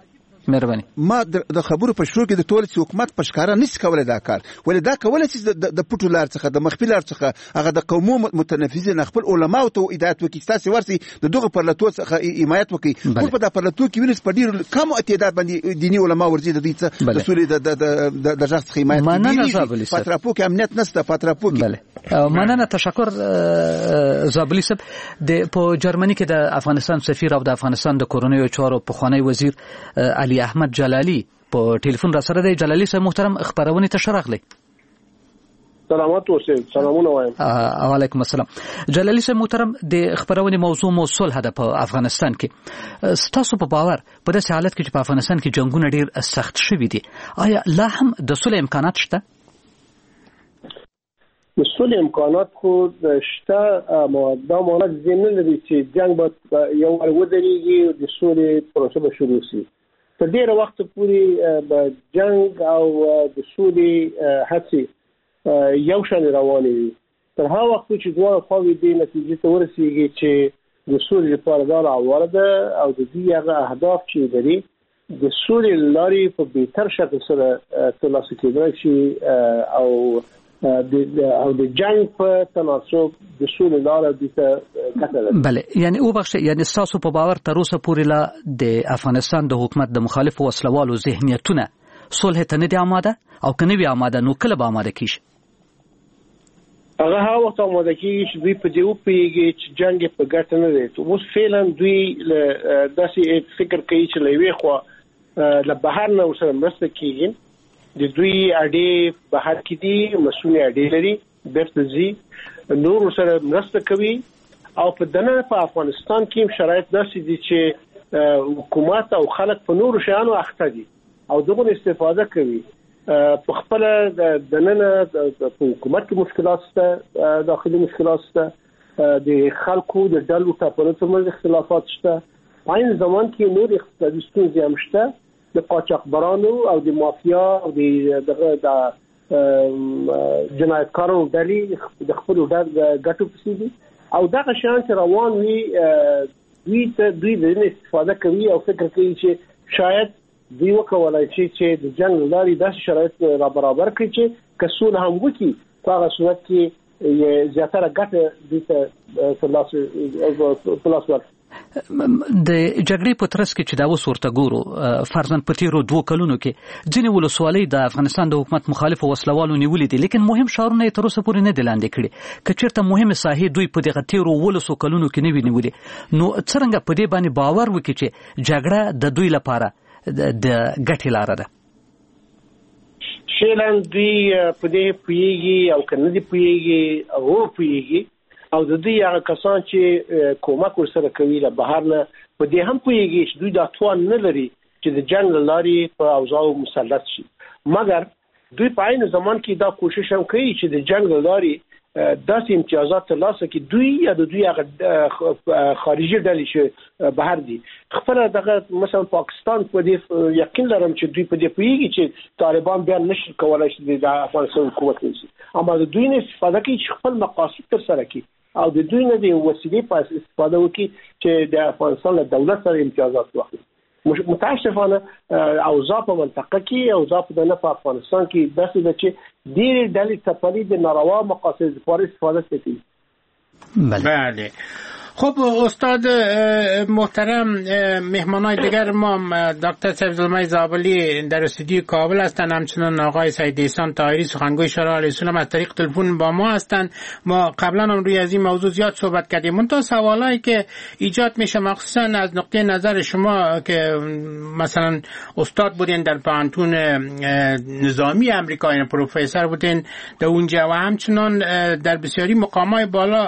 مهرباني ما د خبرو په شروع کې د ټول حکومت په ښکارا نشي کولای دا کار ولې دا کولای چې د پټو لار څخه د مخفي لار څخه هغه د قومو متنفذین خپل علما او ته هدایت وکړي تاسو ورسي د دغه پرلتو څخه حمایت وکړي خو په دا پرلتو کې وینس په ډیر کم تعداد باندې دینی علما ورځي د دې څخه د سولې د د شخص حمایت کوي پاتراپو کې امنیت نشته پاتراپو کې بله مننه تشکر زابلی صاحب د په جرمني کې د افغانستان سفیر او د افغانستان د کورونیو چارو پخوانی وزیر علي احمد جلالی په ټلیفون را سره دی. جلالی صاحب محترم خبرونه ته شرغلی. سلامات اوسئ. سلامونه وایم. وعلیکم السلام. جلالی صاحب محترم د خبرونه موضوع مو صلح ده په افغانستان کې. ستاسو په باور په داسې حالت کې چې په افغانستان کې جنگونه ډیر سخت شوي دي آیا لا هم د صلح امکانات شته؟ د صلح امکانات خو شته اما دا معنی ځین نه لري چې جنگ به یو ور ودرېږي او د صلح پروسه به شروع شي. تر ډیره وخت پورې به جنگ او د صلح هڅې یو شان روانې وي تر هغه وخت چې دواړه خواوې دې نتیجې ته ورسېږي چې د صلح لپاره دا راوړه ده او د دې هغه اهداف چې لري د صلح لارې په بهتر شکل سره ترلاسه کېدای شي او او د جنگ په تناسب د صلح لاره د کتل. بله یعنی او بخش یعنی تاسو په باور تر اوسه پورې لا د افغانستان د حکومت د مخالف وسلوالو ذهنیتونه صلح ته نه دي آماده او کنه وی آماده نو کله به آماده کیږي؟ هغه هغه وخت آماده کیږي چې دوی په دې وپیږي چې جنگ په ګټه نه دی. اوس فعلا دوی داسې فکر کوي چې لوي خو له بهر نه سره مرسته کیږي. د دوی اړې بهر کې دي مسؤل اړې لري بیرته ځي نور سره مرسته کوي او په دنه په افغانستان کې شرایط داسې دي چې حکومت او خلک په نور شیانو اخته دي او دغه استفاده کوي. په خپل د دنه د حکومت کې مشکلات شته داخلي مشکلات شته د خلکو د ډلو ټاپلو ترمنځ اختلافات شته په عین زمان کې نور اقتصادي ستونزې هم شته د قاچاقبرانو او د مافیا او د د جنایتکارو ډلې د خپل ګټو پسې دي او دغه شان چې روان وي دوی ته دوی د استفاده کوي او فکر کوي چې شاید دوی وکولای شي چې د جنگ لاري داسې شرایط را برابر کړي چې کسول هم وکي په هغه صورت کې زیاتره ګټه دوی ته ترلاسه ترلاسه د جګړې په ترڅ کې چې دا اوس ورته ګورو فرضاً په تیرو دوه کلونو کې ځینې ولسوالۍ د افغانستان د حکومت مخالفو وسلوالو نیولې دي لیکن مهم ښارونه یې تر اوسه پورې نه دي لاندې کړي. که چېرته مهمې ساحې دوی په دغه تیرو ولسو کلونو کې نه وي نیولې نو څرنګه په دې باندې باور وکړي چې جګړه د دوی لپاره د ګټې لاره ده؟ فعلا دوی په دې پوهېږي او که نه دي پوهېږي او پوهېږي او د دوی هغه کسان چې کومک ورسره کوي له بهر نه په دې هم پوهېږي چې دوی دا توان نه لري چې د جنګ له لارې په اوضاعو مسلط شي مګر دوی په عین زمان کې دا کوشش هم کوي چې د جنګ له لارې داسې امتیازات ترلاسه کړي دوی یا د دوی هغه خارجي ډلې چې بهر دي خپل دغه مثلا پاکستان په دې یقین لرم چې دوی په دې پوهېږي چې طالبان بیا نشي کولای چې د افغانستان حکومت وشي اما د دوی نه استفاده کوي چې خپل مقاصد ترسره کړي او د دوی نه د وسیلې په استفاده وکړي چې د افغانستان له دولت سره امتیازات واخلي. متاسفانه اوضاع په منطقه کې اوضاع په نه په افغانستان کې داسې ده چې ډېرې ډلې ټپلې د ناروا مقاصد لپاره استفاده کوي. بله خب استاد محترم مهمانای دیگر ما دکتر سیف‌الله زابلی در استودیو کابل هستند همچنین آقای سید احسان طاهری سخنگوی شورای عالی السلام از طریق تلفن با ما هستند. ما قبلا هم روی از این موضوع زیاد صحبت کردیم منتها سوالایی که ایجاد میشه مخصوصا از نقطه نظر شما که مثلا استاد بودین در پانتون نظامی آمریکا یعنی پروفسور بودین در اونجا و همچنین در بسیاری مقامات بالا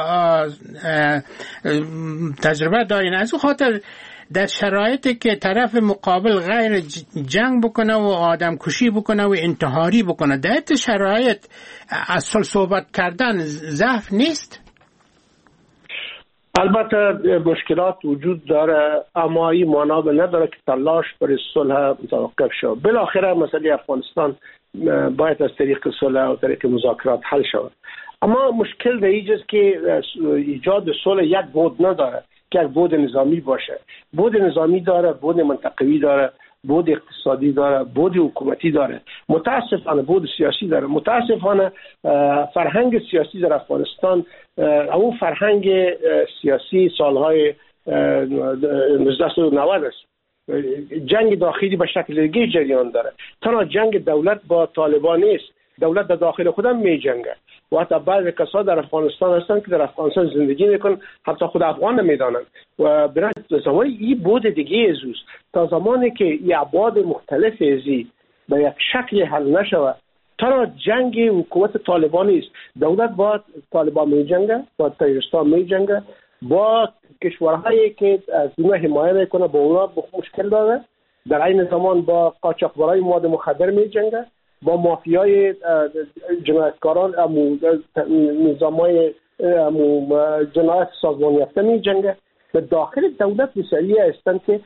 تجربه دارین از اون خاطر در شرایطی که طرف مقابل غیر جنگ بکنه و آدم کشی بکنه و انتحاری بکنه در این شرایط اصل صحبت کردن ضعف نیست؟ البته مشکلات وجود داره اما این معنی نداره که تلاش برای صلح متوقف شود. بالاخره مسئله افغانستان باید از طریق صلح و طریق مذاکرات حل شود. اما مشکل در اینجاست که ایجاد صلح یک بود نداره که یک بود نظامی باشه. بود نظامی داره، بود منطقوی داره، بود اقتصادی داره، بود حکومتی داره، متاسفانه بود سیاسی داره. متاسفانه فرهنگ سیاسی در افغانستان او فرهنگ سیاسی سالهای نوزده نود است. جنگ داخلی به شکل دیگه جریان داره. تنها جنگ دولت با طالبان نیست، دولت در داخل خودم می جنگه و حتی بعضی کسا در افغانستان هستن که در افغانستان زندگی میکنن، حتی خود افغان نمیدانن و برای زمانی این بود دیگه ازوست تا زمانی که این ابعاد مختلف ازی به یک شکل حل نشود. تنها جنگ حکومت طالبان نیست، دولت با طالبان می جنگه، با تاجیکستان می جنگه، با کشورهایی که از اونها حمایت میکنه با اونها مشکل داره، در این زمان با قاچاقبرای مواد مخدر می جنگه، با مافیای جنایتکاران نظامای جنایت سازمان یافته می جنگه. به داخل دولت بسیاری هستند که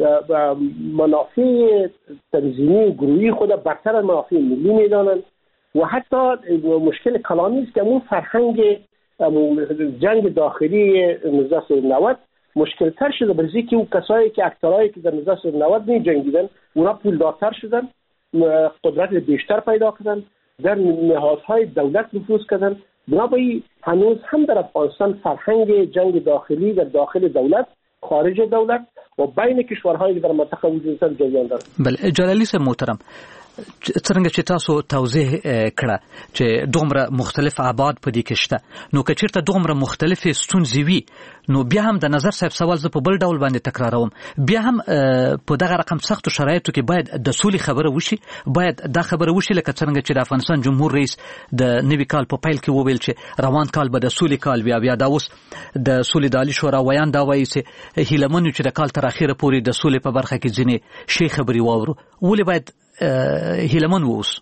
منافع تنظیمی گروهی خود برتر از منافع ملی می دانند و حتی مشکل کلامی است که اون فرهنگ جنگ داخلی نوزده نود مشکل تر شده، برای که اون کسایی که اکترایی که در نوزده نود می جنگیدن اونا پول دارتر شدن، قدرت بیشتر پیدا کردن، در نهادهای دولت نفوذ کردن. بنابراین هنوز هم در افغانستان فرهنگ جنگ داخلی در داخل دولت، خارج دولت و بین کشورهایی که در منطقه وجود دارند جریان داره. بله جلالی صاحب محترم، څنګه چې تاسو توضیح کړه چې دومره مختلف ابعاد په دې کې شته، نو که چیرته دومره مختلفې ستونزې وي نو بیا هم د نظر صاحب سوال زه په بل ډول باندې تکراروم، بیا هم په دغه رقم سختو شرایطو کې باید د سولې خبره وشي، باید دا خبره وشي لکه څنګه چې د افغانستان جمهور رئیس د نوي کال په پیل کې وویل چې روان کال به د سولې کال بیا بیا دا اوس د سولې د عالي شورا ویان دا وایي چې هیله من چې د کال تر اخره پورې د سولې په برخه کې ځینې شی خبري واورو، ولې باید هیلمن ووس؟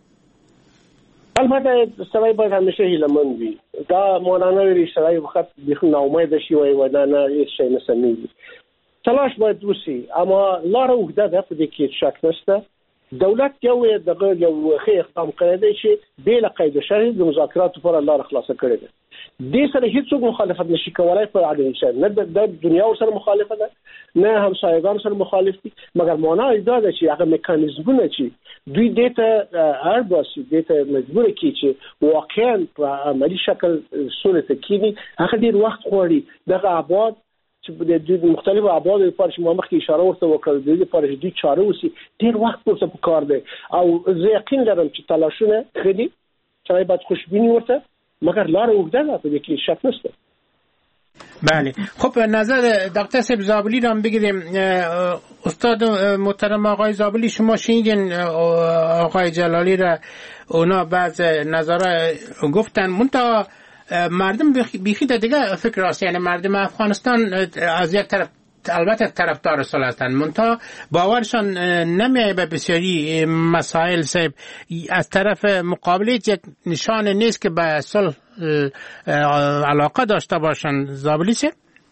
البته سړی باید همیشه هیلمن وي. دا مولانا ویلي سړی وخت بیخي ناامیده شي وایي و دا نه هیڅ شی نه سمېږي. تلاش باید وشي، اما لاره اوږده ده، په دې کې شک نشته. دولت یو دغه یو ښه اقدام کړی دی چې بې له قید شرط د مذاکراتو لپاره لاره خلاصه کړې ده. دې سره هیڅوک مخالفت نشي کولای په عدالي شرط، نه د دنیا سره مخالفت ده، نه همسایگان سره مخالف دي، مګر معنا دا ده چې هغه میکانیزمونه چې دوی دې ته اړ باسي، دې ته مجبور کړي چې واقعا په عملي شکل سولې ته کینی، هغه ډېر وخت غواړي. دغه ابعاد چې د مختلفو ابعادو لپاره چې ما مخکې اشاره ورته وکړه، د دې لپاره چې دوی چاره وشي ډېر وخت ورته پکار دی او زه یقین لرم چې تلاشونه ښه دي، سړی باید خوشبیني ورته، مګر لاره اوږده ده، په دې کې شک نشته. بله خب نظر دکتر صاحب زابلی رو هم بگیریم. استاد محترم آقای زابلی، شما شنیدین آقای جلالی را اونا بعض نظرها گفتن، منتها مردم بیخی دیگه فکر راست، یعنی مردم افغانستان از یک طرف البته طرفدار صلح هستند، منتها باورشان نمیه به بسیاری مسائل صاحب از طرف مقابل یک نشان نیست که به صلح علاقه داشته باشند. زابلی صاحب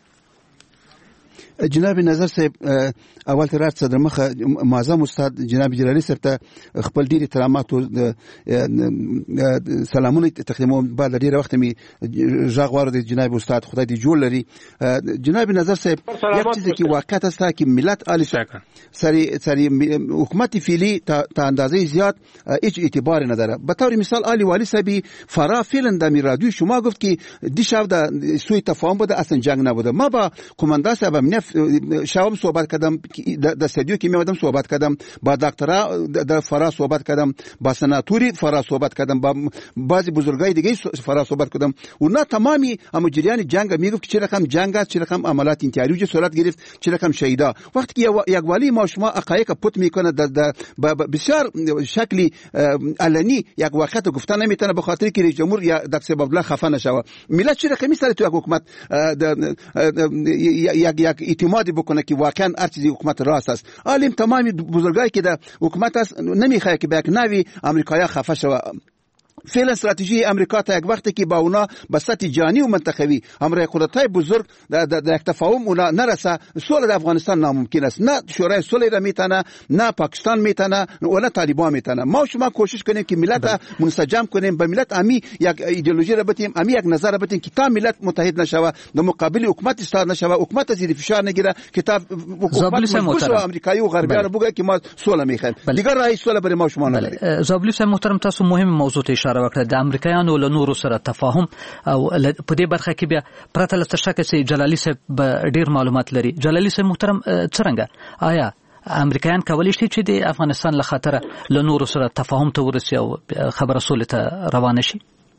جناب نظر صاحب اول تر راځه د مخه معظم استاد جناب جلالی صاحب ته خپل ډیری احترامات او سلامونه تقدیموم. بعد ډیره وخت می ژغور د جناب استاد خدای دې جوړ لري. جناب نظر صاحب یک چیزی که واقعیت است که ملت عالی سری سری حکومت فعلی تا اندازه زیاد هیچ اعتبار نداره. به طور مثال علی والی صاحب فرا فعلا در رادیو شما گفت که دیشب در سوی تفاهم بوده، اصلا جنگ نبوده. ما با کماندا صاحب شام صحبت کردم، در استودیو که میادم صحبت کردم، با دکترا در فرا صحبت کردم، با سناتوری فرا صحبت کردم، با بعضی بزرگای دیگه فرا صحبت کردم. اونا تمامی اما جریان جنگ میگفت که چه رقم جنگ است، چه رقم عملیات انتحاری صورت گرفت، چه رقم شهیدا. وقتی که یک ولی ما شما حقایق پوت میکنه در بسیار شکلی علنی یک واقعیت گفتن نمیتونه، به خاطر که رئیس جمهور یا دکتر عبدالله خفه نشوه. ملت چه رقمی سر تو حکومت یک یک اعتماد بکنه که واقعا هر چیزی حکومت راست است. عالم تمامی بزرگایی که در حکومت است نمیخواد که به یک نوی امریکایی خفه شوه. فعلا استراتژی امریکا تا یک وقتی که با اونا به سطح جهانی و منطقوی همراه قدرت‌های بزرگ در در تفاهم اونا نرسه، صلح در افغانستان ناممکن است. نه شورای صلح را میتونه، نه پاکستان میتونه، و نه طالبان میتونه. ما شما کوشش کنیم که ملت منسجم کنیم، به ملت امی یک ایدئولوژی را بتیم، امی یک نظر را بتیم که تا ملت متحد نشوه، در مقابل حکومت استاد نشوه، حکومت زیر فشار نگیره که تا حکومت مشبوط آمریکایی و غربی را بگه که ما صلح میخوایم. دیگر راه صلح برای ما شما نداره. زابلی صاحب محترم، تاسو مهم موضوع ته اشاره وکړه، د امریکایانو له نورو سره تفاهم او په دې برخه کې بیا پرته له شک چې جلالي صاحب ډیر معلومات لري. جلالي صاحب محترم، څنګه آیا امریکایان کولی شي چې د افغانستان له خاطر له نورو سره تفاهم ته ورسي او خبره سولې ته روانه شي؟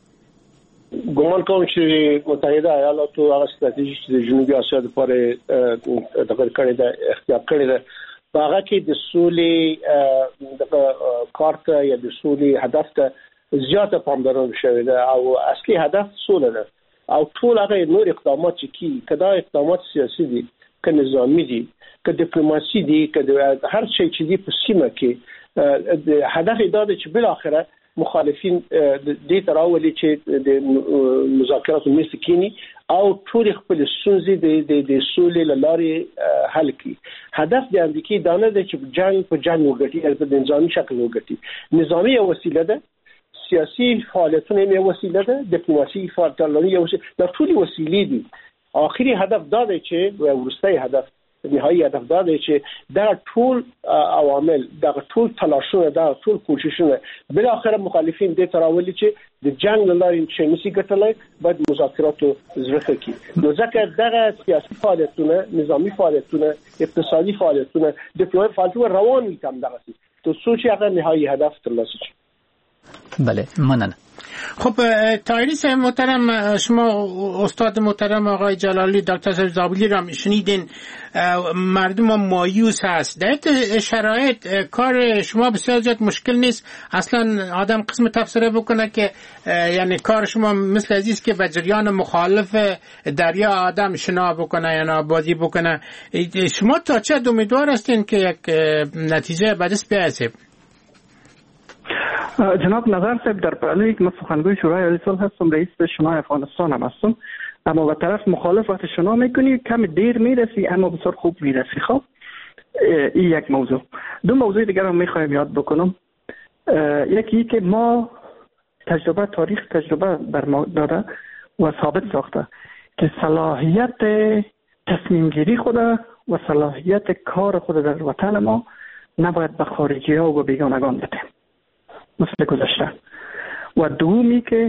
ګومان کوم چې متحده ایالاتو هغه ستراتیژي چې د جنوبي اسیا لپاره دغه کړې ده، اختیار کړې ده، هغه کې د سولې د کارت یا د سولې هدف ته زیاته پاملرنه شوې ده او اصلي هدف سوله ده. او ټول هغه نور اقدامات چې کی کدا اقدامات سیاسي دي، که نظامی دي، که دیپلوماسي دي، که هر شي چې دي په سیمه کې هدف دا ده چې بل اخره مخالفین دې تراولي چې د مذاکراتو مېز کېني او ټول خپل ستونزې د د سولې لارې حل کړي. هدف د امریکای دا نه ده چې جنگ په جنگ وګټي، البته د نظامی شکل وګټي. نظامی یو وسیله ده، سیاسي فعالیتونه یو وسیله ده، دیپلوماسي فعالیتونه یو وسیله ده، ټول وسیلې دي. آخري هدف دا دی چې ورستۍ هدف نهایی هدف دا دی چې دا ټول عوامل، دا ټول تلاشونه، دا ټول کوششونه بل اخر مخالفین دې تراولي چې د جنگ لارې چې نسی ګټلای باید مذاکراتو زړه کړي. نو ځکه دغه سیاسي فعالیتونه، نظامی فعالیتونه، اقتصادي فعالیتونه، دیپلوماسي فعالیتونه روان وي تم دغه تو سوچ هغه نهایی هدف ترلاسه شي. بله، مننه. خب طاهری صاحب محترم، شما استاد محترم آقای جلالی، دکتر صاحب زابلی را شنیدین. مردم مایوس هست در شرایط، کار شما بسیار زیاد مشکل نیست. اصلا آدم قسم تفسیر بکنه که یعنی کار شما مثل عزیز که به جریان مخالف دریا آدم شنا بکنه یا نابازی بکنه. شما تا چه امیدوار هستین که یک نتیجه به دست بیاید؟ جناب نظر صاحب، در پهلوی که من سخنگوی شورای عالی صلح هستم، رئیس شورای افغانستان هم هستم، اما به طرف مخالف وقت شنا میکنی کم دیر میرسی اما بسیار خوب میرسی. خب این یک موضوع. دو موضوع دیگر هم میخوایم یاد بکنم. یکی که ما تجربه، تاریخ تجربه بر ما داده و ثابت ساخته که صلاحیت تصمیم گیری خود و صلاحیت کار خود در وطن ما نباید به خارجی ها و بیگانگان بدیم مثل گذشته. و دومی که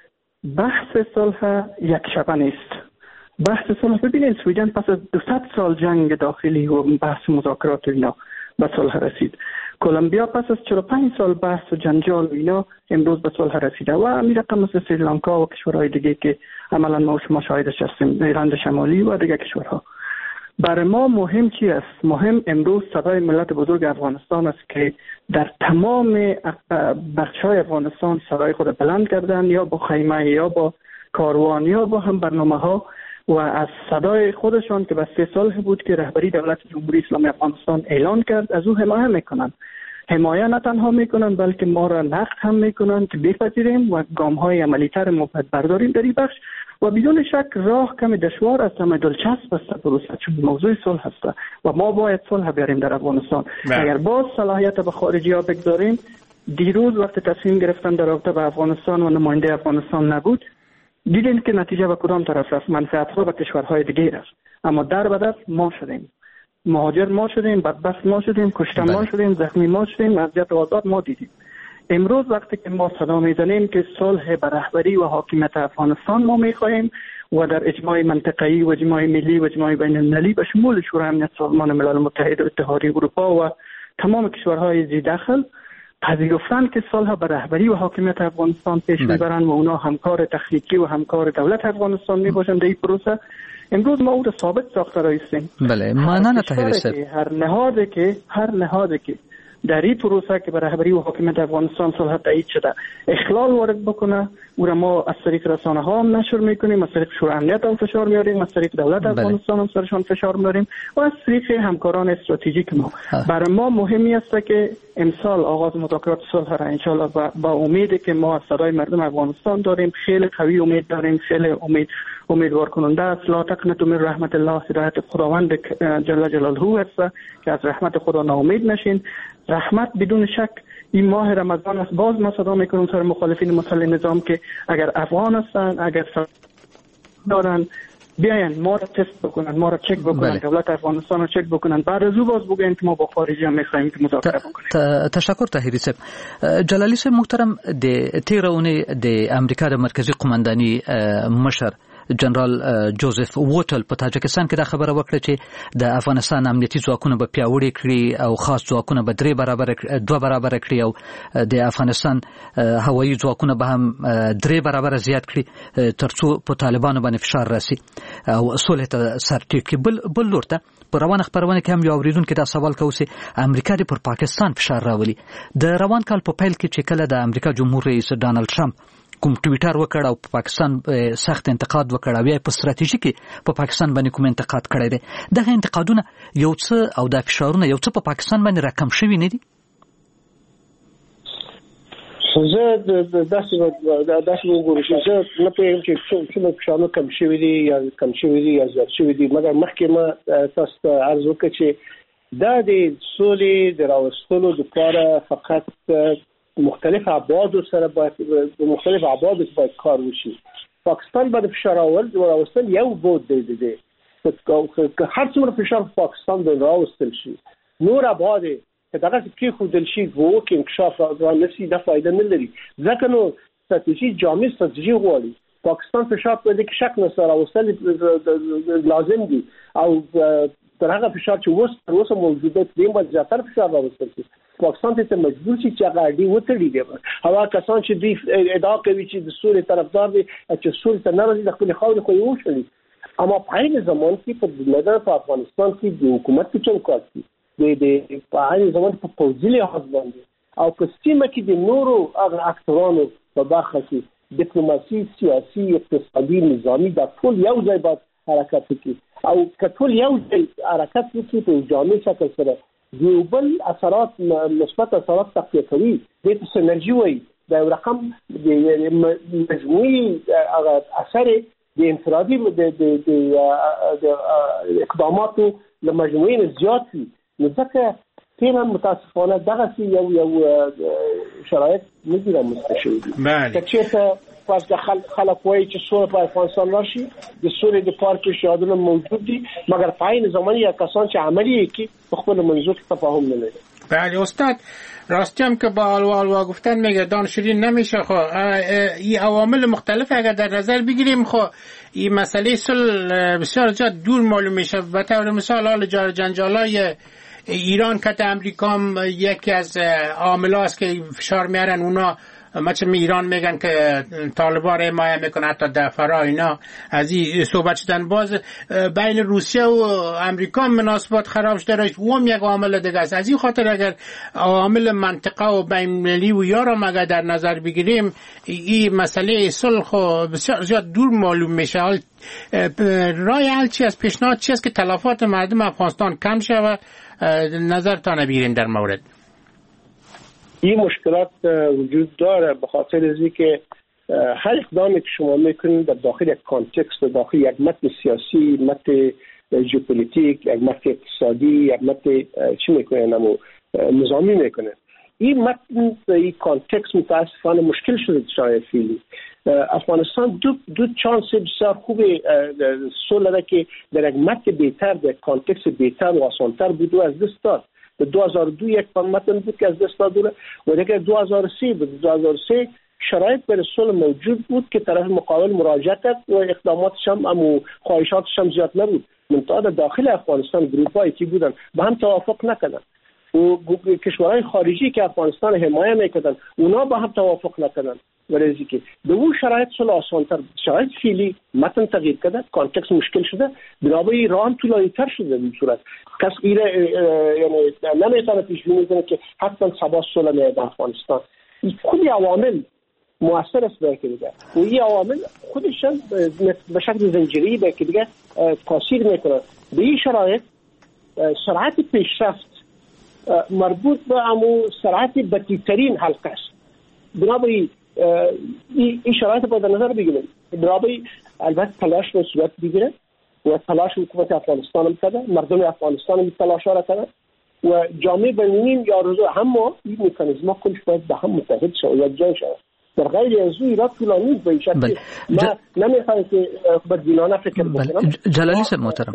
بحث صلح یک شبه نیست. بحث صلح، ببینید سویدن پس از دویست سال جنگ داخلی و بحث مذاکرات و اینا به صلح رسید. کلمبیا پس از چهل و پنج سال بحث و جنجال و اینا امروز به صلح رسیده و همین رقم مثل سریلانکا و کشورهای دیگه که عملا ما شما شاهدش هستیم، ایرلند شمالی و دیگه کشورها. برای ما مهم چی است؟ مهم امروز صدای ملت بزرگ افغانستان است که در تمام بخش‌های افغانستان صدای خود بلند کردن، یا با خیمه یا با کاروان یا با هم برنامه‌ها، و از صدای خودشان که به سه سال بود که رهبری دولت جمهوری اسلامی افغانستان اعلان کرد از او حمایت میکنن. حمایت نه تنها میکنن بلکه ما را نقد هم میکنن که بپذیریم و گام‌های عملی‌تر ما برداریم در این بخش. و بدون شک راه کمی دشوار است اما دلچسب است پروسه، چون موضوع صلح است و ما باید صلح بیاریم در افغانستان. اگر باز صلاحیت به خارجی ها بگذاریم، دیروز وقت تصمیم گرفتن در رابطه با افغانستان و نماینده افغانستان نبود، دیدین که نتیجه به کدام طرف رفت؟ منفعت ها به کشورهای دیگه رفت. اما در بدر ما شدیم، مهاجر ما شدیم، بدبخت ما شدیم، کشته ما شدیم، زخمی ما شدیم، اذیت و آزار ما دیدیم. امروز وقتی که ما صدا میزنیم که صلح به رهبری و حاکمیت افغانستان ما میخواهیم و در اجماع منطقه‌ای و اجماع ملی و اجماع بین المللی به شمول شورای امنیت سازمان ملل متحد و اتحادیه اروپا و تمام کشورهای ذی دخل پذیرفتن که صلح به رهبری و حاکمیت افغانستان پیش میبرند و اونا همکار تخنیکی و همکار دولت افغانستان میباشند در این پروسه، امروز ما او را ثابت ساخته رایستیم. بله، مانند طاهری صاحب، هر نهادی که هر نهادی که در این پروسه که به رهبری و حاکمیت افغانستان صلح تایید شده اخلال وارد بکنه، او را ما از طریق رسانه ها هم نشر میکنیم، از طریق شورای امنیت هم فشار میاریم، از طریق دولت افغانستان هم سرشان فشار میاریم و از طریق همکاران استراتژیک ما. برای ما مهمی است که امسال آغاز مذاکرات صلح را انشالله با, با امیدی که ما از صدای مردم افغانستان داریم، خیلی قوی امید داریم، خیلی امید امیدوار کننده است. لا تقنطوا من رحمت الله، هدایت خداوند جل جلاله است که از رحمت خدا ناامید نشین. رحمت بدون شک این ماه رمضان است. باز ما صدا میکنم سر مخالفین مسلح نظام که اگر افغان هستن، اگر دارن، بیاین ما را تست بکنن، ما را چک بکنن، دولت افغانستان را چک بکنن، بعد از او باز بگن که ما با خارجی هم میخوایم که مذاکره بکنیم. تشکر طاهری صاحب. جلالی صاحب محترم، د تیرونه د امریکا د مرکزی قومنداني مشر جنرال جوزف ووټل په تاجکستان کې دا خبره وکړه چې د افغانستان امنیتي ځواکونه به پیاوړي کړي او خاص ځواکونه به درې برابر دوه برابر کړي او د افغانستان هوایي ځواکونه به هم درې برابر زیات کړي ترڅو په طالبانو باندې فشار راسي او صلح ته سر ټیټ کړي. بل بل لور ته په روانه خبرونه کې هم یو اوریدونکو دا سوال کوي چې امریکا د پر پاکستان فشار راولي. د روان کال په پیل کې چې کله د امریکا جمهور رئیس ډانلډ ټرمپ کوم ټویټر وکړ او په پاکستان سخت انتقاد وکړ او په ستراتیژي کې په پاکستان باندې کوم انتقاد کړی دی، دغه انتقادونه یو څه او د فشارونه یو څه په پاکستان باندې راکم شوي نه دي؟ زه د داسې داسې وګورم چې زه نه پوهېږم چې څومره فشارونه کم شوي دي یا کم شوي دي یا زیات شوي دي، مګر مخکې ما تاسو ته عرض وکړ چې دا د سولې د راوستلو دپاره فقط مختلف ابعاد سره باید مختلف ابعاد باید کار وشي. پاکستان باید فشار آورد و راوستل یو بود دی دی که هر څومره فشار پاکستان باید راوستل شي، نور ابعاد که دغه کې خودل شي وو کې انکشاف را نسی دا فایده نه لري. ځکه نو ستراتیژي جامع ستراتیژي غواړي. پاکستان فشار په دې کې شک نه سره راوستل لازم دي او تر هغه فشار چې اوس تر اوسه موجوده دی باید زیاتره فشار راوستل شي. پاکستان ته مجبور شي چې هغه اړیکې وتړي دي. هغه کسان چې دوی ادعا کوي چې د سولې طرفدار دي چې سولې ته نه راځي د خپل خاورې خو یې وشړي، اما په عین زمان کې په دغه په افغانستان کې د حکومت په چوکاټ کې د په عین زمان په پوځي لحاظ باندې او په سیمه کې د نورو هغه اکټرانو په برخه کې ډیپلوماسي، سیاسي، اقتصادي، نظامي دا ټول یو ځای باید حرکت وکړي او که ټول یو ځای حرکت وکړي په جامع شکل سره د بل اثرات مثبت اثرات تقویه کوي. د سينرژي وي د رقم د مجموعي اثر د انفرادي د اقداماتو له مجموعي زیات وي. نو ځکه فعلا متاسفانه دغه یو یو شرایط نه دي رامنځته شوي دي. که چېرته پس د خلک وایي چې سوله په افغانستان راشي، د سولې دپاره کې شاهدونه موجود دي، مګر په عین زمان یا کسان چې عملی یې کړي په خپل منظور کې تفاهم نه لري. بله استاد، راستی هم که با الوا گفتن میگه دانشجویی نمیشه. خب این عوامل مختلف اگر در نظر بگیریم، خب این مسئله صلح بسیار زیاد دور معلوم میشه. به طور مثال حال جنجالای ایران که امریکا هم یکی از عامل‌ها است که فشار میارن. اونا مثلا ایران میگن که طالبان حمایه میکنه، حتی دفرا اینا از این صحبت شدن. باز بین روسیه و امریکا مناسبات خراب شده، و هم یک عامل دیگه است. از این خاطر اگر عامل منطقه و بین ملی و یارا مگه در نظر بگیریم، این مسئله صلح بسیار زیاد دور معلوم میشه. رای حل چی است؟ پیشنهاد چی است که تلفات مردم افغانستان کم شود؟ نظرتان بگیرین در مورد این مشکلات وجود داره، به خاطر از اینکه هر اقدامی که شما میکنید در داخل یک کانتکست، داخل یک متن سیاسی، متن ژئوپلیتیک، یک متن اقتصادی، یک متن چی میکنن امو نظامی میکنن. این متن این کانتکست متاسفانه مشکل شده شاید فعلی. افغانستان دو دو چانس بسیار خوبه صلح را که در یک متن بهتر، در کانتکست بهتر و آسانتر بود و از دست داد. دو هزار و دو یک متن بود که از دست داد و دیگه دو هزار و سه بود. دو هزار و سه شرایط برای صلح موجود بود که طرف مقابل مراجعه کرد و اقداماتش هم و خواهشاتش هم زیاد نبود. منتها داخل افغانستان گروپایی که بودن با هم توافق نکردن و کشورهای خارجی که افغانستان حمایه میکردن اونا با هم توافق نکردن ورزی که به اون شرایط صلح آسانتر شرایط فعلی متن تغییر کرده، کانتکست مشکل شده، بنابراین راه هم طولانی‌تر شده. در این صورت کس غیر یعنی نمیتونه پیش بینی کنه که حتما صبح صلح میاد در افغانستان. خود عوامل مؤثر است به که دیگه و این عوامل خودشان به شکل زنجیری به که دیگه تاثیر میکنه. به این شرایط سرعت پیشرفت مربوط به امو سرعت بطی‌ترین حلقه است. بنابراین این شرایط باید در نظر بگیریم. بنابراین البته تلاش به صورت بگیره و تلاش حکومت افغانستان هم کرده، مردم افغانستان هم تلاش را کرده و جامعه بین‌المللی یا روزو هم این مکانیزم کلش باید به هم متحد شود و یک جای شود. در غیر از این را طولانی به این شکل ما نمیخوایم که بدبینانه فکر بکنم. جلالی صاحب محترم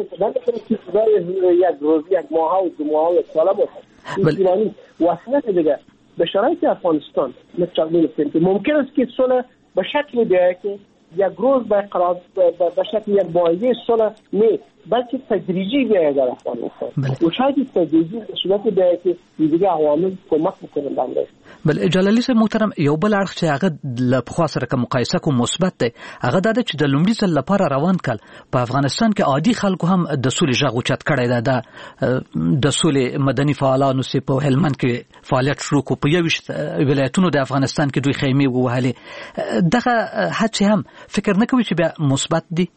یک روز یک ماه و دو ماه و یک ساله باشه طولانی و اصلا دیگه به شرایط افغانستان ممکن است که صلح به شکل بیاید که یک روز به قرار به شکل یک معاهده صلح نه بلکه تدریجی بیاید در افغانستان و شاید تدریجی به صورت بیاید که دیگه عوامل کمک بکنن باندې. بل جلالی صاحب محترم یو بل اړخ چې هغه له پخوا سره که مقایسه کوم مثبت دی هغه دا چې د لومړي ځل لپاره روان کړ په افغانستان کې عادي خلکو هم د سولې غږ اوچت کړی دی. دا د سولې مدني فعالانو چې په هلمند کې فعالیت شروع کړ په یویشت ولایتونو د افغانستان کې دوی خیمې ووهلې دغه هڅې هم فکر نه کوي چې بیا مثبت دي؟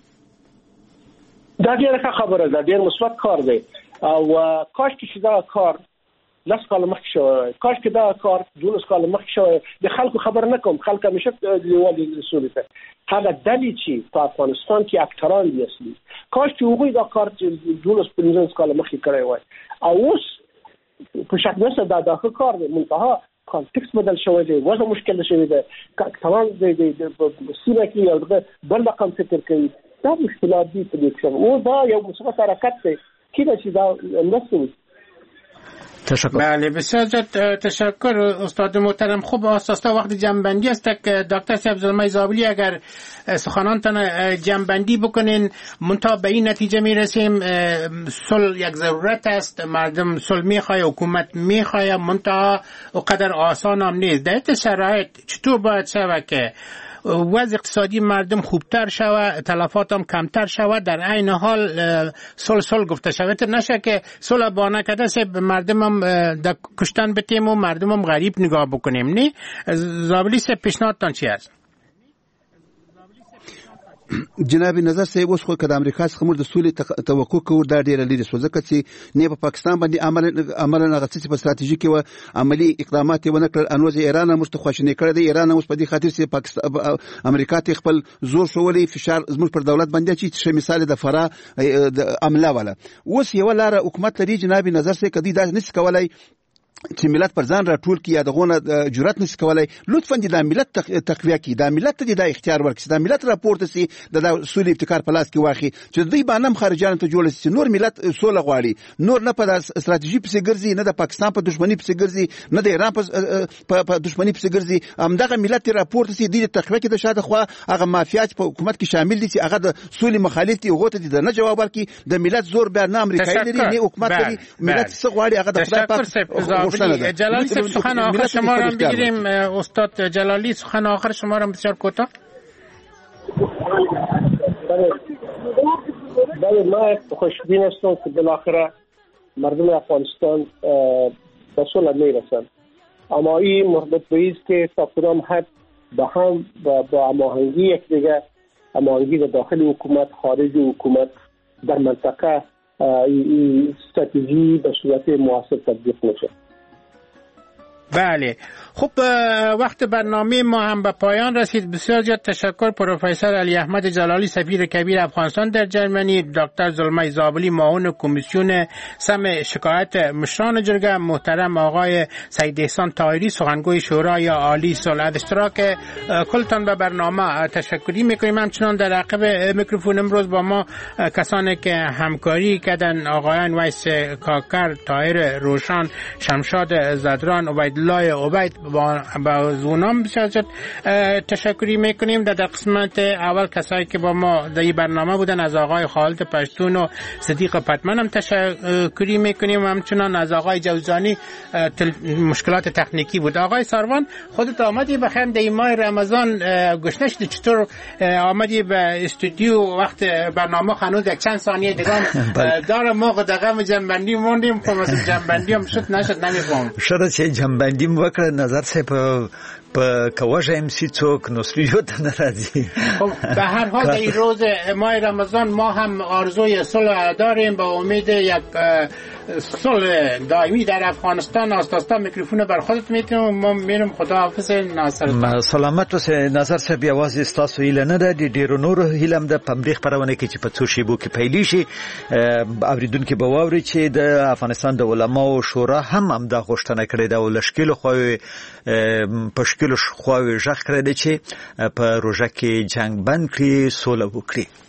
دا ډیره خبره ده، ډیر مثبت کار دی او کاش چې دا کار لاس کال مخکې شوی، کاش کې دا کار دولس کال مخکې شوی. د خلکو خبر نه کوم، خلک همیشه لیوالي سولې ته هغه دلی چې په افغانستان کې اکثران دي اصلي کاش چې هغوی دا کار دولس پنځه کال مخکې کړی وای او اوس په شک نشته دا داخل کار دی منتها کانټکست بدل شوی دی، وضع مشکل شوی دی، اکثران د سیمه کې یو بل رقم فکر کوي. دا مشکلات دي په دې کې او دا یو مثبت حرکت دی که چې دا نسوي. تشکر. بله بسیار زیاد تشکر استاد محترم. خوب اساسا وقت جنبندی است که دکتر صاحب زلمه زابلی اگر سخنانتان جنبندی بکنین منتها به این نتیجه میرسیم صلح یک ضرورت است، مردم صلح میخواه، حکومت میخواه، منتها اونقدر آسان هم نیست. در این شرایط چطور باید شود که وضع اقتصادی مردم خوبتر شود، تلفات هم کمتر شود، در عین حال صلح صلح گفته شود نشه که صلح با نکرده سه مردم هم در کشتن بتیم و مردم هم غریب نگاه بکنیم. نه زابلی سه پیشنهادتان چی است؟ جناب نظر صاحب اوس خو که د امریکا څخه موږ د سولې توقع کوو دا ډیره لري شو ځکه چې نه په پاکستان باندې عمل عمل هغه څه په ستراتیژیکي و عملی اقدامات ونه کړل انوز ایران هم مستخوښنه کړی دی. ایران اوس په دې خاطر چې پاکستان امریکا ته خپل زور شولې فشار زموږ پر دولت باندې چې څه مثال د فرا د عمله ولا اوس یو لار حکومت لري. جناب نظر صاحب کدی دا نس کولای چې ملت پر ځان راټول کی یا دغه جرأت نشي کولای لطفا د ملت تقویه کی د ملت د اختیار ورکړي د ملت راپورته سي د سولې ابتکار په لاس کې واخی چې دوی باندې خارجان ته جوړ شي نور ملت سوله غواړي نور نه په استراتیژي په ګرځي نه د پاکستان په دښمنی په ګرځي نه د ایران په دښمنی په ګرځي همدغه ملت راپورته سي د تقویه کې د شاده خو هغه مافیات په حکومت کې شامل دي چې هغه د سولې مخالف دي هغه ته نه جواب ورکړي. د ملت زور به نه امریکایي لري نه حکومت لري ملت څه غواړي هغه د خدای پاک. جلالی صاحب سخن آخر شما را بگیریم. استاد جلالی سخن آخر شما را بسیار کوتاه. بله ما خوشبین هستم که بالاخره مردم افغانستان به صلح میرسن اما این مربوط به است که تا کدام حد به هم با هماهنگی یکدیگر هماهنگی داخل حکومت خارج حکومت در منطقه این استراتژی به صورت موثر تطبیق میشه. بله خب وقت برنامه ما هم به پایان رسید. بسیار زیاد تشکر پروفسور علی احمد جلالی سفیر کبیر افغانستان در جرمنی، دکتر زلمه زابلی معاون کمیسیون سم شکایت مشران جرگه، محترم آقای سید احسان طاهری سخنگوی شورای عالی صلح. از اشتراک کلتان به برنامه تشکری میکنیم. همچنان در عقب میکروفون امروز با ما کسانی که همکاری کردن آقایان ویس کاکر، طاهر روشن، شمشاد زدران، عبید عبدالله عبید با اونام بسیار تشکری میکنیم. در قسمت اول کسایی که با ما در این برنامه بودن از آقای خالد پشتون و صدیق پتمن هم تشکری میکنیم، همچنان از آقای جوزانی مشکلات تکنیکی بود. آقای ساروان خودت آمدی بخیر در این ماه رمضان گشنه شدی، چطور آمدی به استودیو وقت برنامه هنوز یک چند ثانیه دیگه داره ما قدغه جنبندی موندیم خب مثل جنبندی هم شد نشد نمیفهم شده چه جنبندی موکر نظر سه په په کوژه ام سی څوک نو سټوډیو ته نه راځي. خب به هر حال در این روز ماه رمضان ما هم آرزوی صلح داریم با امید یک صلح دائمی در افغانستان. استاد میکروفون بر خودت میتونم ما میرم. خداحافظ ناصر. سلامت اوسه نظر صاحب، یوازې ستاسو هیله نه ده، د ډیرو نورو هیله هم ده په همدې خپرونه کې چې په څو شیبو کې پیلې شي اوریدونکي به واوري چې د افغانستان د علماو شورا هم همدا غوښتنه کړې ده او له شکلو خواوې په شکلو خواوې غږ کړی دی چې په روژه کې جنګ بند کړي، سوله وکړي.